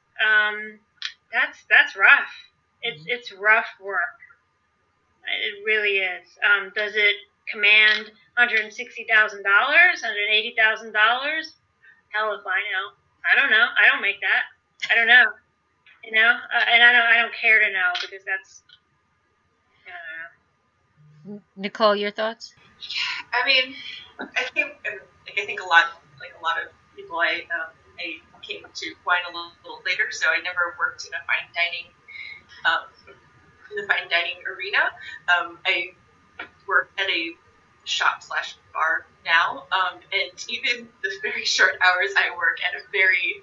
that's rough. It's rough work. It really is. Does it command $160,000, $180,000? Hell if I know. I don't know. I don't make that. I don't know. And I don't care to know because that's. Nicole, your thoughts? I mean, I think a lot of people, I came to wine a little later, so I never worked in a fine dining arena. I work at a shop/bar now, and even the very short hours I work at a very,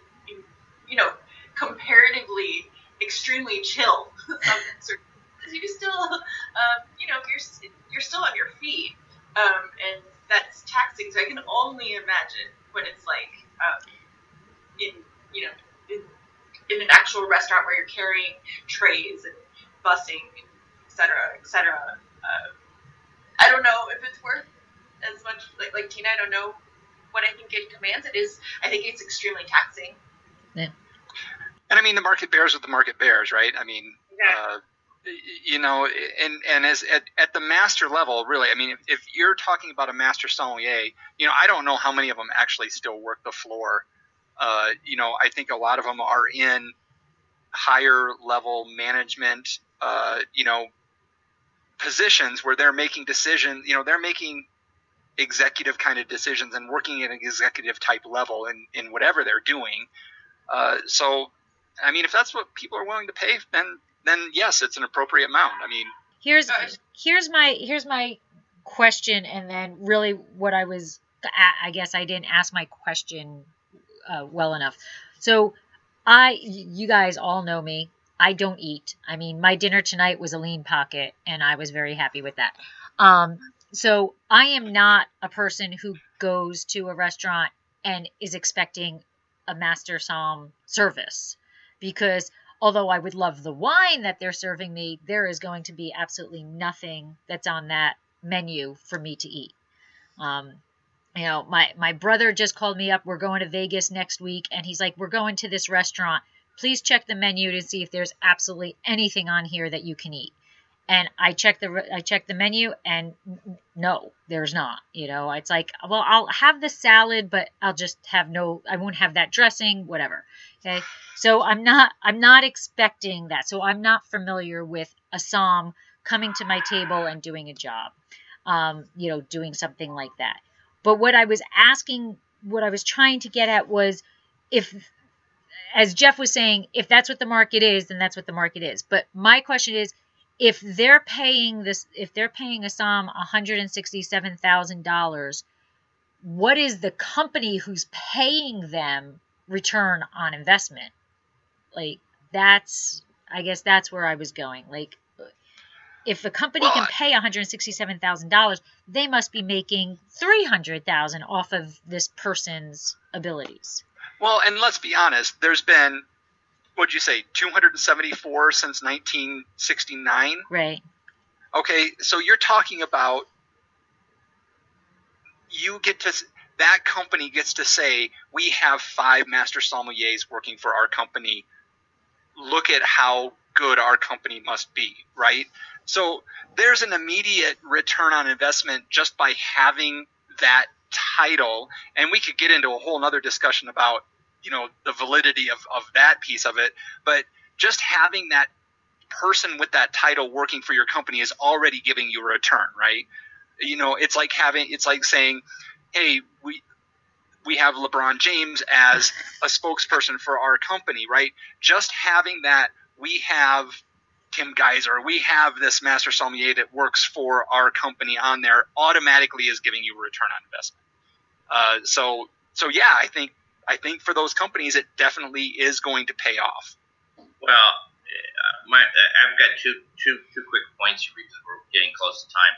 comparatively extremely chill. You still, you're still on your feet, and that's taxing. So I can only imagine what it's like in an actual restaurant where you're carrying trays and bussing, et cetera, et cetera. I don't know if it's worth as much, like Tina, I don't know what I think it commands. I think it's extremely taxing. Yeah. And I mean, the market bears what the market bears, right? I mean, and as at the master level, really, I mean, if you're talking about a master sommelier, I don't know how many of them actually still work the floor. I think a lot of them are in higher level management, positions where they're making decisions, they're making executive kind of decisions and working at an executive type level in whatever they're doing. So, I mean, if that's what people are willing to pay, then yes, it's an appropriate amount. I mean, here's my question, and then really what I was, I guess I didn't ask my question well enough. So you guys all know me. I don't eat. I mean, my dinner tonight was a lean pocket, and I was very happy with that. So I am not a person who goes to a restaurant and is expecting a master somm service, because although I would love the wine that they're serving me, there is going to be absolutely nothing that's on that menu for me to eat. My brother just called me up. We're going to Vegas next week, and he's like, we're going to this restaurant. Please check the menu to see if there's absolutely anything on here that you can eat. And I checked the menu, and no, there's not. It's like, well, I'll have the salad, but I'll just I won't have that dressing, whatever. Okay. So I'm not expecting that. So I'm not familiar with a somm coming to my table and doing a job, doing something like that. But what I was trying to get at was, if, as Jeff was saying, if that's what the market is, then that's what the market is. But my question is, if they're paying Assam $167,000, what is the company who's paying them return on investment? Like, I guess that's where I was going. Like, if a company can pay $167,000, they must be making $300,000 off of this person's abilities. Well, and let's be honest, there's been, what'd you say, 274 since 1969? Right. Okay, so you're talking about that company gets to say, we have 5 master sommeliers working for our company. Look at how good our company must be, right? So there's an immediate return on investment just by having that title. And we could get into a whole nother discussion about, the validity of that piece of it. But just having that person with that title working for your company is already giving you a return, right? It's like saying, hey, we have LeBron James as a spokesperson for our company, right? Just having that, we have Tim Geyser, we have this master sommelier that works for our company on there, automatically is giving you a return on investment. So yeah, I think for those companies, it definitely is going to pay off. Well, I've got two quick points here because we're getting close to time.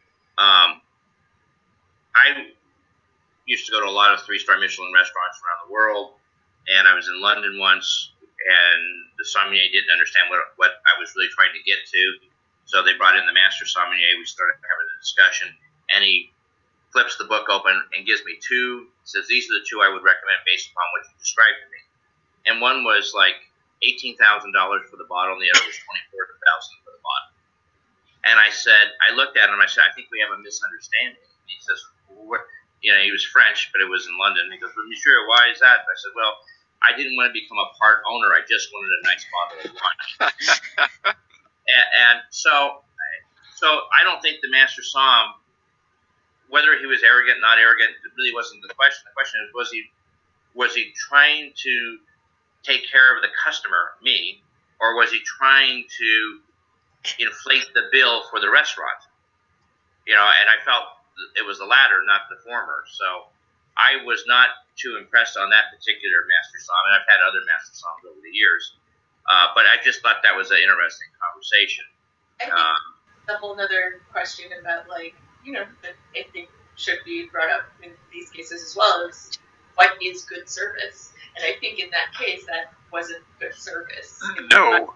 I used to go to a lot of 3-star Michelin restaurants around the world, and I was in London once, and the sommelier didn't understand what I was really trying to get to, so they brought in the master sommelier. We started having a discussion, and he flips the book open and gives me 2, says these are the 2 I would recommend based upon what you described to me. And one was like $18,000 for the bottle, and the other was $24,000 for the bottle. And I looked at him, I said, I think we have a misunderstanding. And he says, what? He was French, but it was in London. He goes, well, monsieur, why is that? And I said, well, I didn't want to become a part owner. I just wanted a nice bottle of wine. and so I don't think the master somm, whether he was arrogant, not arrogant, it really wasn't the question. The question is, was he trying to take care of the customer, me, or was he trying to inflate the bill for the restaurant? And I felt it was the latter, not the former. So I was not too impressed on that particular master somm, and I've had other master somms over the years. But I just thought that was an interesting conversation. I think a whole other question about, if they should be brought up in these cases as well, is what is good service? And I think in that case, that wasn't good service. No.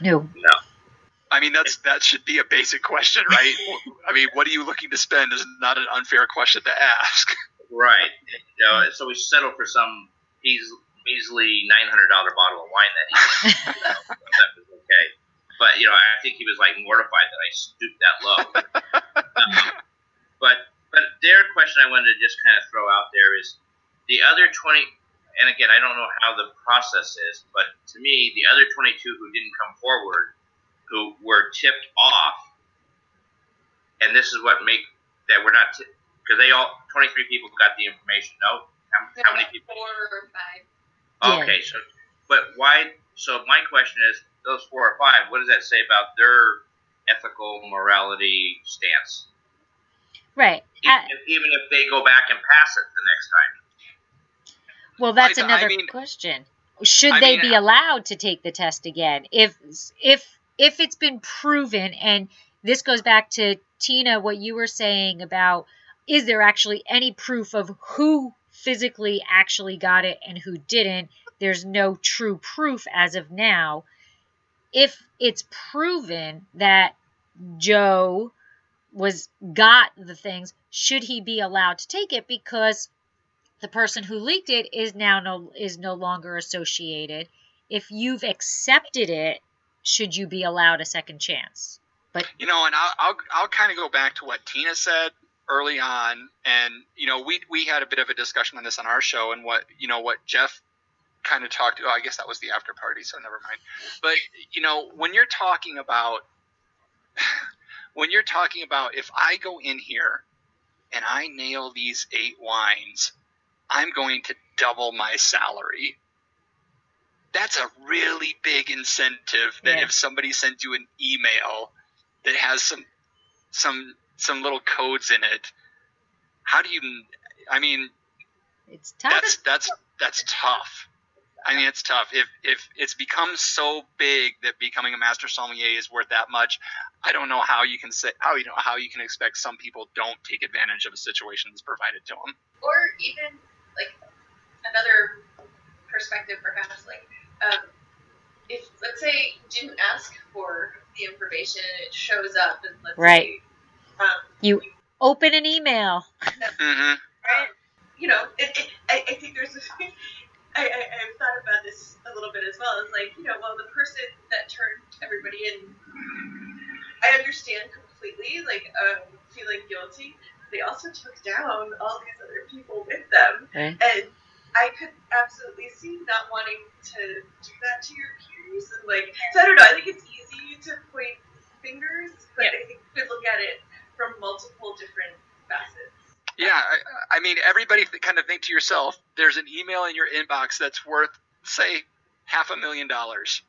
I mean, that should be a basic question, right? I mean, what are you looking to spend is not an unfair question to ask. Right. So we settled for some measly $900 bottle of wine that he that was okay. But, I think he was mortified that I stooped that low. But their question I wanted to just kind of throw out there is the other 20, and again, I don't know how the process is, but to me, the other 22 who didn't come forward, who were tipped off, and this is what that we're not, because 23 people got the information. No? How many people? 4 or 5. Okay, so, but why, so my question is, those 4 or 5, what does that say about their ethical morality stance? Right. Even if they go back and pass it the next time. Well, that's another question. Should they be allowed to take the test again? If it's been proven, and this goes back to, Tina, what you were saying about, is there actually any proof of who physically actually got it and who didn't? There's no true proof as of now. If it's proven that Joe got the things, should he be allowed to take it? Because the person who leaked it is no longer associated. If you've accepted it, should you be allowed a second chance? But and I'll kind of go back to what Tina said early on, and we had a bit of a discussion on this on our show, and what Jeff kind of talked about. I guess that was the after party, so never mind. But when you're talking about if I go in here and I nail these 8 wines, I'm going to double my salary. that's a really big incentive that if somebody sends you an email that has some little codes in it, how do you, I mean, it's tough. That's tough. I mean, it's tough. If it's become so big that becoming a master sommelier is worth that much, I don't know how you can expect some people don't take advantage of a situation that's provided to them. Or even like another perspective, perhaps, like if, let's say, you didn't ask for the information and it shows up, and let's say you open an email. Mm-hmm. Right? You know, I think there's I've thought about this a little bit as well. It's like, the person that turned everybody in, I understand completely, feeling guilty. They also took down all these other people with them. Okay. And I could absolutely see not wanting to do that to your peers. And so I don't know, I think it's easy to point fingers, but I think you could look at it from multiple different facets. Yeah, I mean, everybody kind of think to yourself, there's an email in your inbox that's worth, say, $500,000.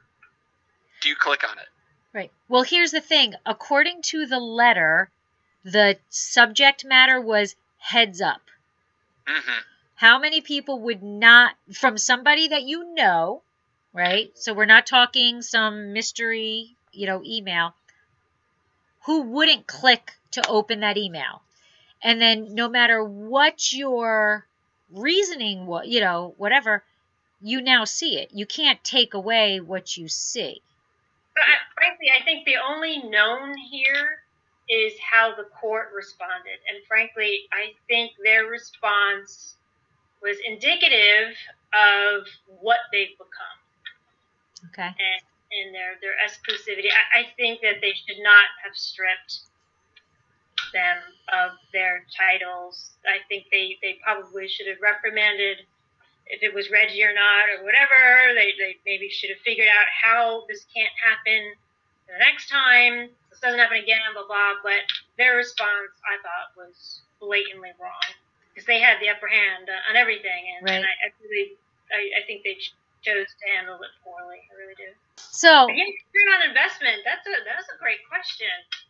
Do you click on it? Right. Well, here's the thing. According to the letter, the subject matter was heads up. Mm-hmm. How many people would not, from somebody that you know, right? So we're not talking some mystery, email. Who wouldn't click to open that email? And then no matter what your reasoning, whatever, you now see it. You can't take away what you see. But frankly, I think the only known here is how the court responded. And frankly, I think their response was indicative of what they've become. Okay. And their exclusivity. I think that they should not have stripped them of their titles. I think they probably should have reprimanded if it was Reggie or not or whatever. They maybe should have figured out how this can't happen the next time. This doesn't happen again, blah, blah. But their response, I thought, was blatantly wrong because they had the upper hand on everything. And, right. And I think they chose to handle it poorly. I really do. So, return on investment, that's a great question.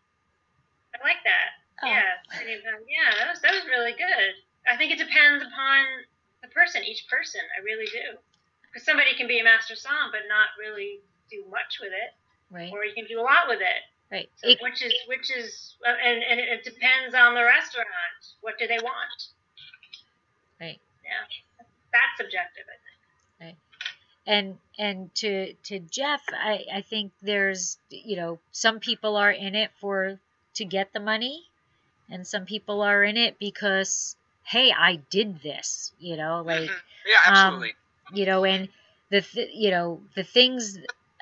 I like that. Oh. Yeah, that was really good. I think it depends upon the person, each person. I really do. Because somebody can be a master som but not really do much with it. Right. Or you can do a lot with it. Right. So which is, and it depends on the restaurant. What do they want? Right. Yeah, that's subjective, I think. Right. And to Jeff, I think there's, some people are in it to get the money, and some people are in it because, hey, I did this, Mm-hmm. Yeah, absolutely. And the things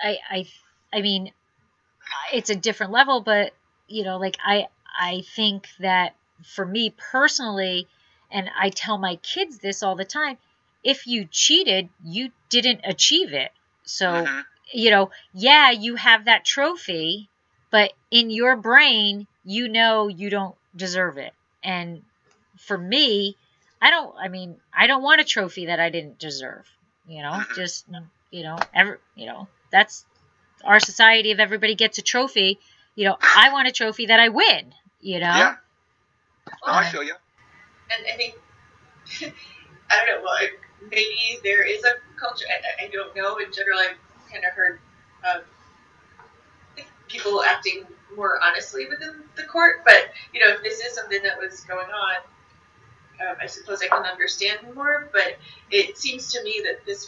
I mean, it's a different level, but I think that for me personally, and I tell my kids this all the time, if you cheated, you didn't achieve it. So, mm-hmm. You have that trophy, but in your brain, you don't deserve it. And for me, I don't want a trophy that I didn't deserve. Just, that's our society. If everybody gets a trophy, I want a trophy that I win, Yeah. I feel you. And I think, I don't know, well, maybe there is a culture, I don't know, in general, I've kind of heard people acting more honestly within the court, but, if this is something that was going on, I suppose I can understand more, but it seems to me that this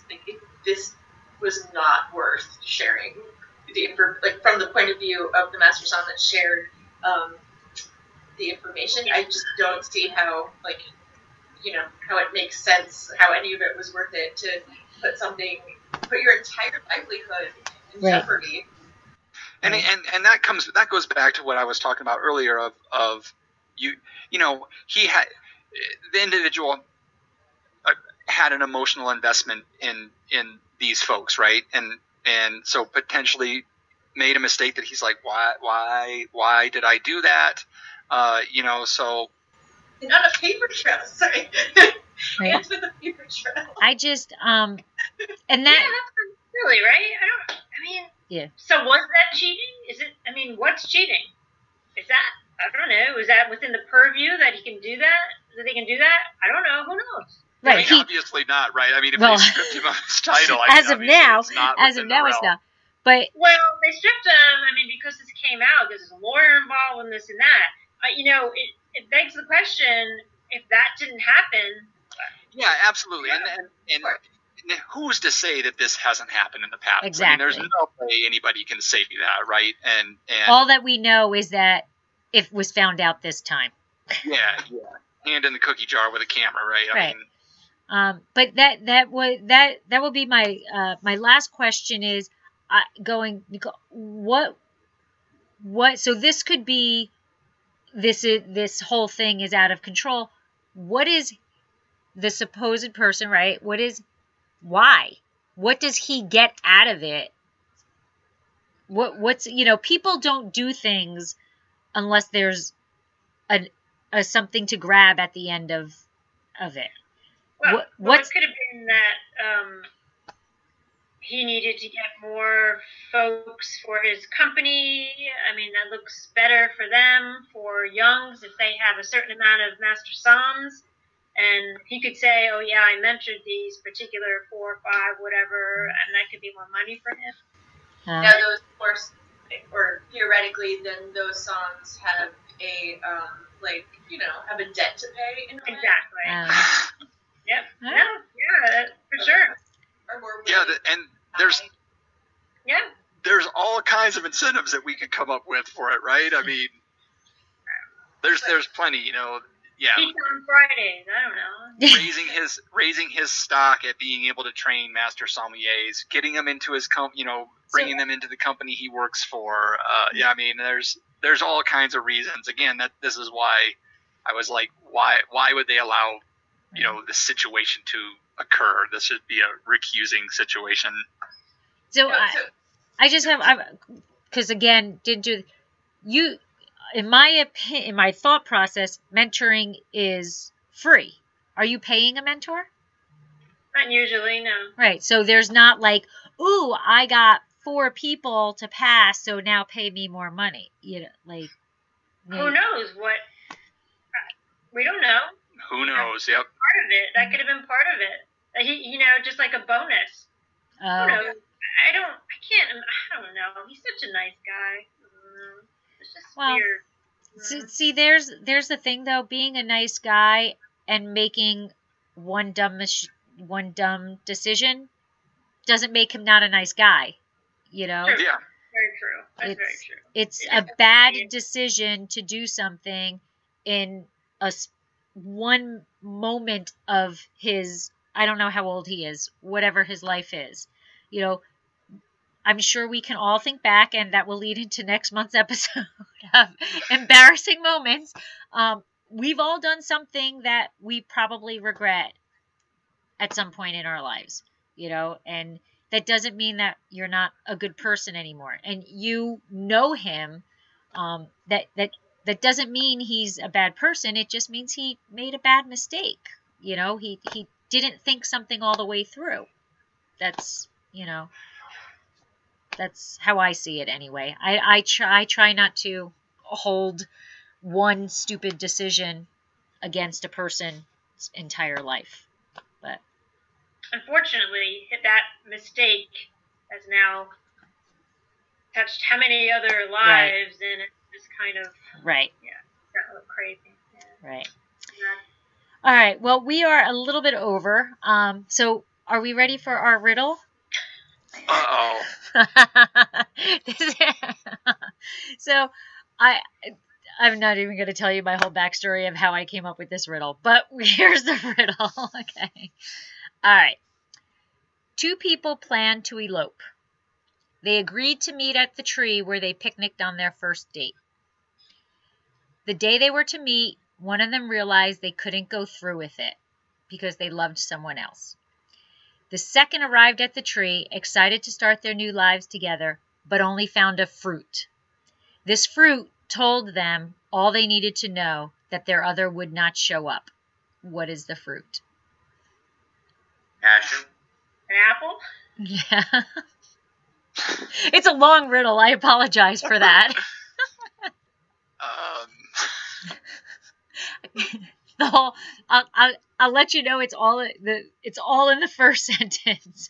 was not worth sharing from the point of view of the master som that shared the information. I just don't see how, how it makes sense, how any of it was worth it to put your entire livelihood in jeopardy. And that goes back to what I was talking about earlier of he had, the individual had an emotional investment in these folks, right? And so potentially made a mistake that he's like, why did I do that? So Not a paper trail, sorry. Right. Hands with a paper trail. I just and Yeah, that that's silly, right? I mean, yeah. So was that cheating? Is it? I mean, what's cheating? Is that? I don't know. Is that within the purview that he can do that? That they can do that? I don't know. Who knows? Right. I mean, He, obviously not, right? I mean, if Well, they stripped him of his title, I as mean, of now, it's not as of within now, the it's realm. not. But Well, they stripped him. I mean, because this came out, because there's a lawyer involved in this and that. It begs the question: if that didn't happen, Yeah, absolutely. And who's to say that this hasn't happened in the past? Exactly. I mean, there's no way anybody can say that, right? And all that we know is that it was found out this time. yeah, hand in the cookie jar with a camera, right? Right. I mean, But that will be my my last question is what so this could be this whole thing is out of control. What is the supposed person, right? Why? What does he get out of it? What's people don't do things unless there's a something to grab at the end of it. well, it could have been that he needed to get more folks for his company. I mean, that looks better for them, for Youngs, if they have a certain amount of Master Psalms. And he could say, oh, yeah, I mentored these particular 4 or 5, whatever, and that could be more money for him. Now, those, of course, or theoretically, then those songs have a, have a debt to pay. In a way. Exactly. Yep. No, yeah, for sure. Or more and there's all kinds of incentives that we could come up with for it, right? I mean, there's plenty, Yeah. Pizza on Fridays, I don't know. raising his stock at being able to train master sommeliers, getting them into his bringing them into the company he works for. I mean, there's all kinds of reasons. Again, that this is why I was like, why would they allow this situation to occur? This should be a recusing situation. So I just have because again in my opinion, in my thought process, mentoring is free. Are you paying a mentor? Not usually, no. Right. So there's not like, ooh, I got 4 people to pass, so now pay me more money. Who knows what? We don't know. Who knows? Yep. Part of it. That could have been part of it. He, just like a bonus. Who knows? I don't know. He's such a nice guy. It's just weird. See, there's the thing though. Being a nice guy and making one dumb decision doesn't make him not a nice guy. True. Yeah. Very true. That's very true. It's a bad decision to do something in one moment of his. I don't know how old he is. Whatever his life is, I'm sure we can all think back, and that will lead into next month's episode of embarrassing moments. We've all done something that we probably regret at some point in our lives, and that doesn't mean that you're not a good person anymore. And you know him. That doesn't mean he's a bad person. It just means he made a bad mistake. He didn't think something all the way through. That's That's how I see it anyway. I try not to hold one stupid decision against a person's entire life. But unfortunately, that mistake has now touched how many other lives, and it's just kind of right. Yeah, got a little crazy. Yeah. Right. Yeah. All right. Well, we are a little bit over. So are we ready for our riddle? Uh-oh. So I'm not even going to tell you my whole backstory of how I came up with this riddle, but here's the riddle. Okay. All right. 2 people planned to elope. They agreed to meet at the tree where they picnicked on their first date. The day they were to meet, one of them realized they couldn't go through with it because they loved someone else. The second arrived at the tree, excited to start their new lives together, but only found a fruit. This fruit told them all they needed to know that their other would not show up. What is the fruit? Passion. An apple? Yeah. It's a long riddle. I apologize for that. The whole, I'll let you know it's all in the first sentence.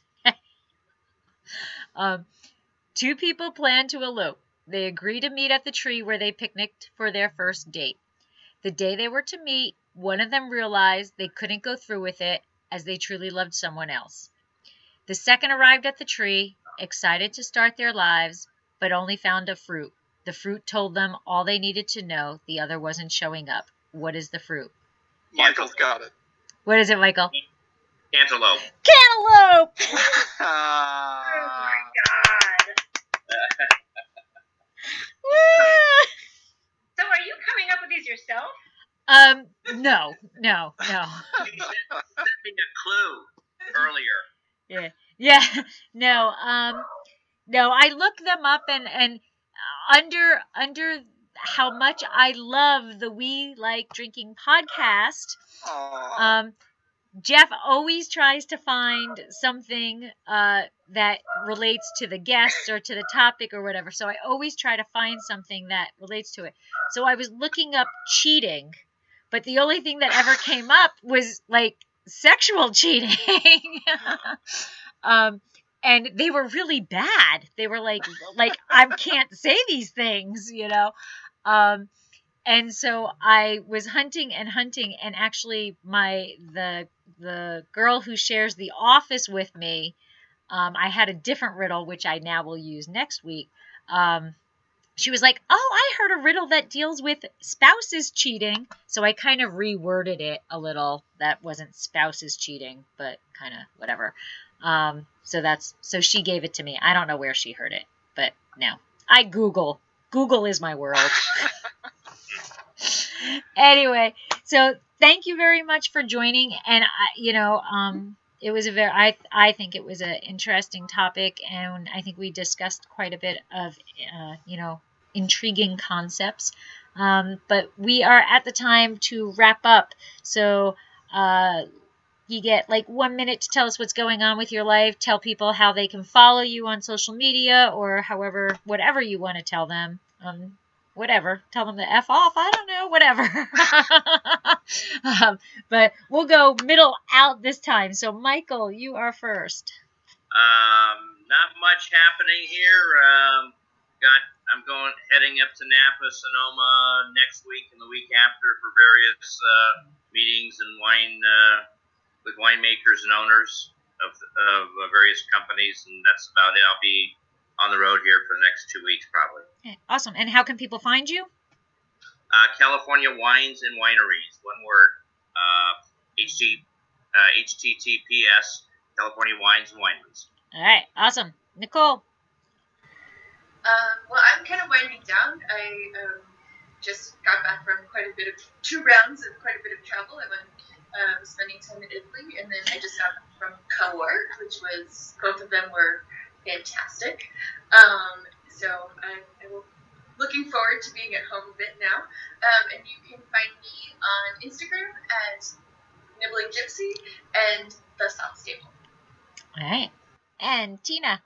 Two people plan to elope. They agree to meet at the tree where they picnicked for their first date. The day they were to meet, one of them realized they couldn't go through with it as they truly loved someone else. The second arrived at the tree, excited to start their lives, but only found a fruit. The fruit told them all they needed to know. The other wasn't showing up. What is the fruit? Michael's got it. What is it, Michael? Cantaloupe. Cantaloupe! Oh my God. So are you coming up with these yourself? No. She sent me a clue earlier. Yeah. No. No. I looked them up and under how much I love the We Like Drinking podcast. Jeff always tries to find something that relates to the guests or to the topic or whatever. So I always try to find something that relates to it. So I was looking up cheating, but the only thing that ever came up was like sexual cheating. And they were really bad. They were like I can't say these things, you know. And so I was hunting, and actually the girl who shares the office with me, I had a different riddle, which I now will use next week. She was like, oh, I heard a riddle that deals with spouses cheating. So I kind of reworded it a little. That wasn't spouses cheating, but kind of whatever. So she gave it to me. I don't know where she heard it, but no. I Google. Google is my world. Anyway, so thank you very much for joining. And it was I think it was an interesting topic, and I think we discussed quite a bit of intriguing concepts. But we are at the time to wrap up. So you get like 1 minute to tell us what's going on with your life. Tell people how they can follow you on social media, or whatever you want to tell them. Whatever. Tell them to F off. I don't know. Whatever. But we'll go middle out this time. So, Michael, you are first. Not much happening here. I'm heading up to Napa, Sonoma next week and the week after for various meetings and with winemakers and owners of various companies, and that's about it. I'll be on the road here for the next 2 weeks, probably. Okay, awesome. And how can people find you? California Wines and Wineries, one word. HTTPS, California Wines and Wineries. All right, awesome. Nicole? Well, I'm kind of winding down. I just got back from two rounds of quite a bit of travel. I went spending time in Italy, and then I just got back from co-work, which was, both of them were fantastic. So I'm looking forward to being at home a bit now. And you can find me on Instagram at Nibbling Gypsy and The South Stable. All right. And Tina?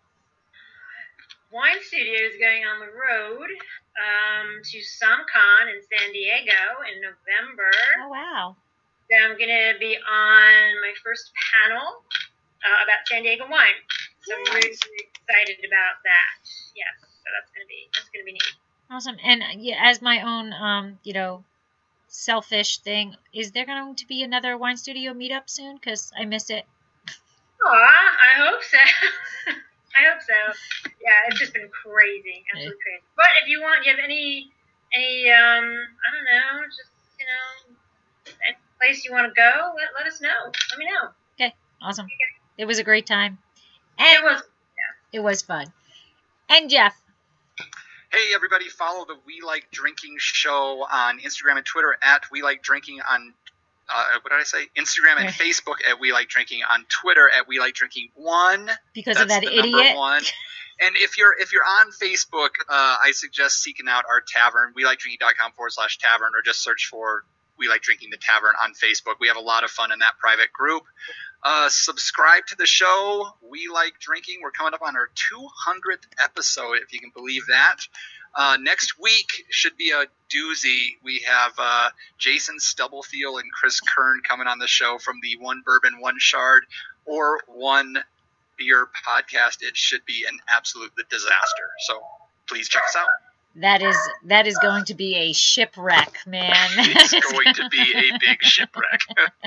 Wine Studio is going on the road to SumCon in San Diego in November. Oh, wow. So I'm going to be on my first panel about San Diego wine. So I'm really excited about that. Yes, so that's gonna be neat. Awesome. And as my own, selfish thing, is there going to be another Wine Studio meetup soon? Because I miss it. Aw, I hope so. I hope so. Yeah, it's just been crazy, absolutely crazy. But if you have any, I don't know, just any place you want to go, let us know. Let me know. Okay, awesome. Okay. It was a great time. And it was fun. And Jeff? Hey, everybody, follow the We Like Drinking show on Instagram and Twitter at We Like Drinking on what did I say? Instagram and Facebook at We Like Drinking, on Twitter at We Like Drinking 1. Because That's of that the idiot. Number 1. And if you're on Facebook, I suggest seeking out our tavern, WeLikeDrinking.com/tavern, or just search for We Like Drinking the Tavern on Facebook. We have a lot of fun in that private group. Subscribe to the show, We Like Drinking. We're coming up on our 200th episode, if you can believe that. Next week should be a doozy. We have Jason Stubblefield and Chris Kern coming on the show from the One Bourbon, One Shard, or One Beer podcast. It should be an absolute disaster. So please check us out. That is going to be a shipwreck, man. It's going to be a big shipwreck.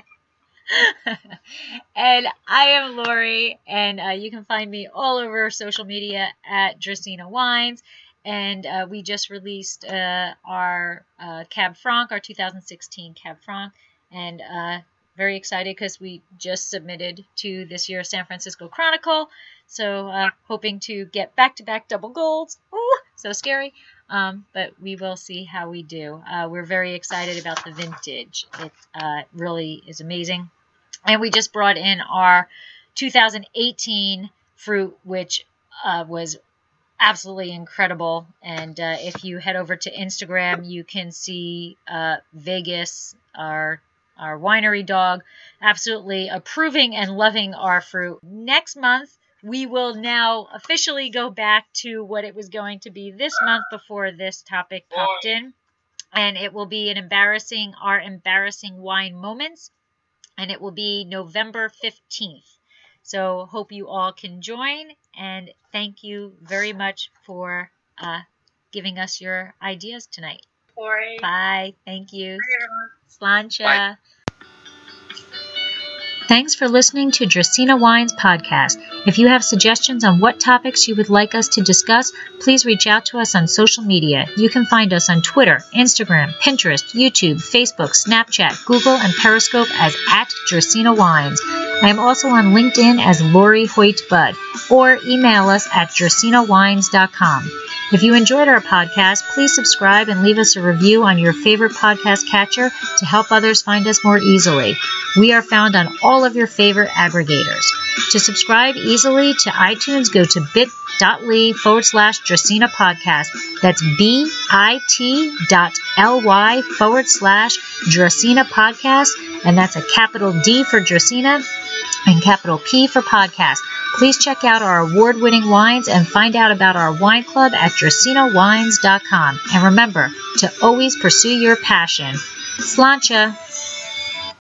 And I am Lori, and you can find me all over social media at Dracaena Wines. And we just released our Cab Franc, our 2016 Cab Franc, and very excited because we just submitted to this year's San Francisco Chronicle. So hoping to get back-to-back double golds. Ooh, so scary. But we will see how we do. We're very excited about the vintage. It really is amazing. And we just brought in our 2018 fruit, which was absolutely incredible. And if you head over to Instagram, you can see Vegas, our winery dog, absolutely approving and loving our fruit. Next month, we will now officially go back to what it was going to be this month before this topic popped in. And it will be our embarrassing wine moments. And it will be November 15th. So hope you all can join. And thank you very much for giving us your ideas tonight. Bye. Thank you. Sláinte. Bye. Thanks for listening to Dracaena Wines podcast. If you have suggestions on what topics you would like us to discuss, please reach out to us on social media. You can find us on Twitter, Instagram, Pinterest, YouTube, Facebook, Snapchat, Google, and Periscope as @Dracaena Wines. I am also on LinkedIn as Lori Hoyt Budd, or email us at dracaenawines.com. If you enjoyed our podcast, please subscribe and leave us a review on your favorite podcast catcher to help others find us more easily. We are found on all of your favorite aggregators. To subscribe easily to iTunes, go to bit.ly/Dracaena podcast. That's bit.ly/Dracaena podcast. And that's a capital D for Dracaena and capital P for podcast. Please check out our award-winning wines and find out about our wine club at dracaenawines.com. And remember to always pursue your passion. Sláinte.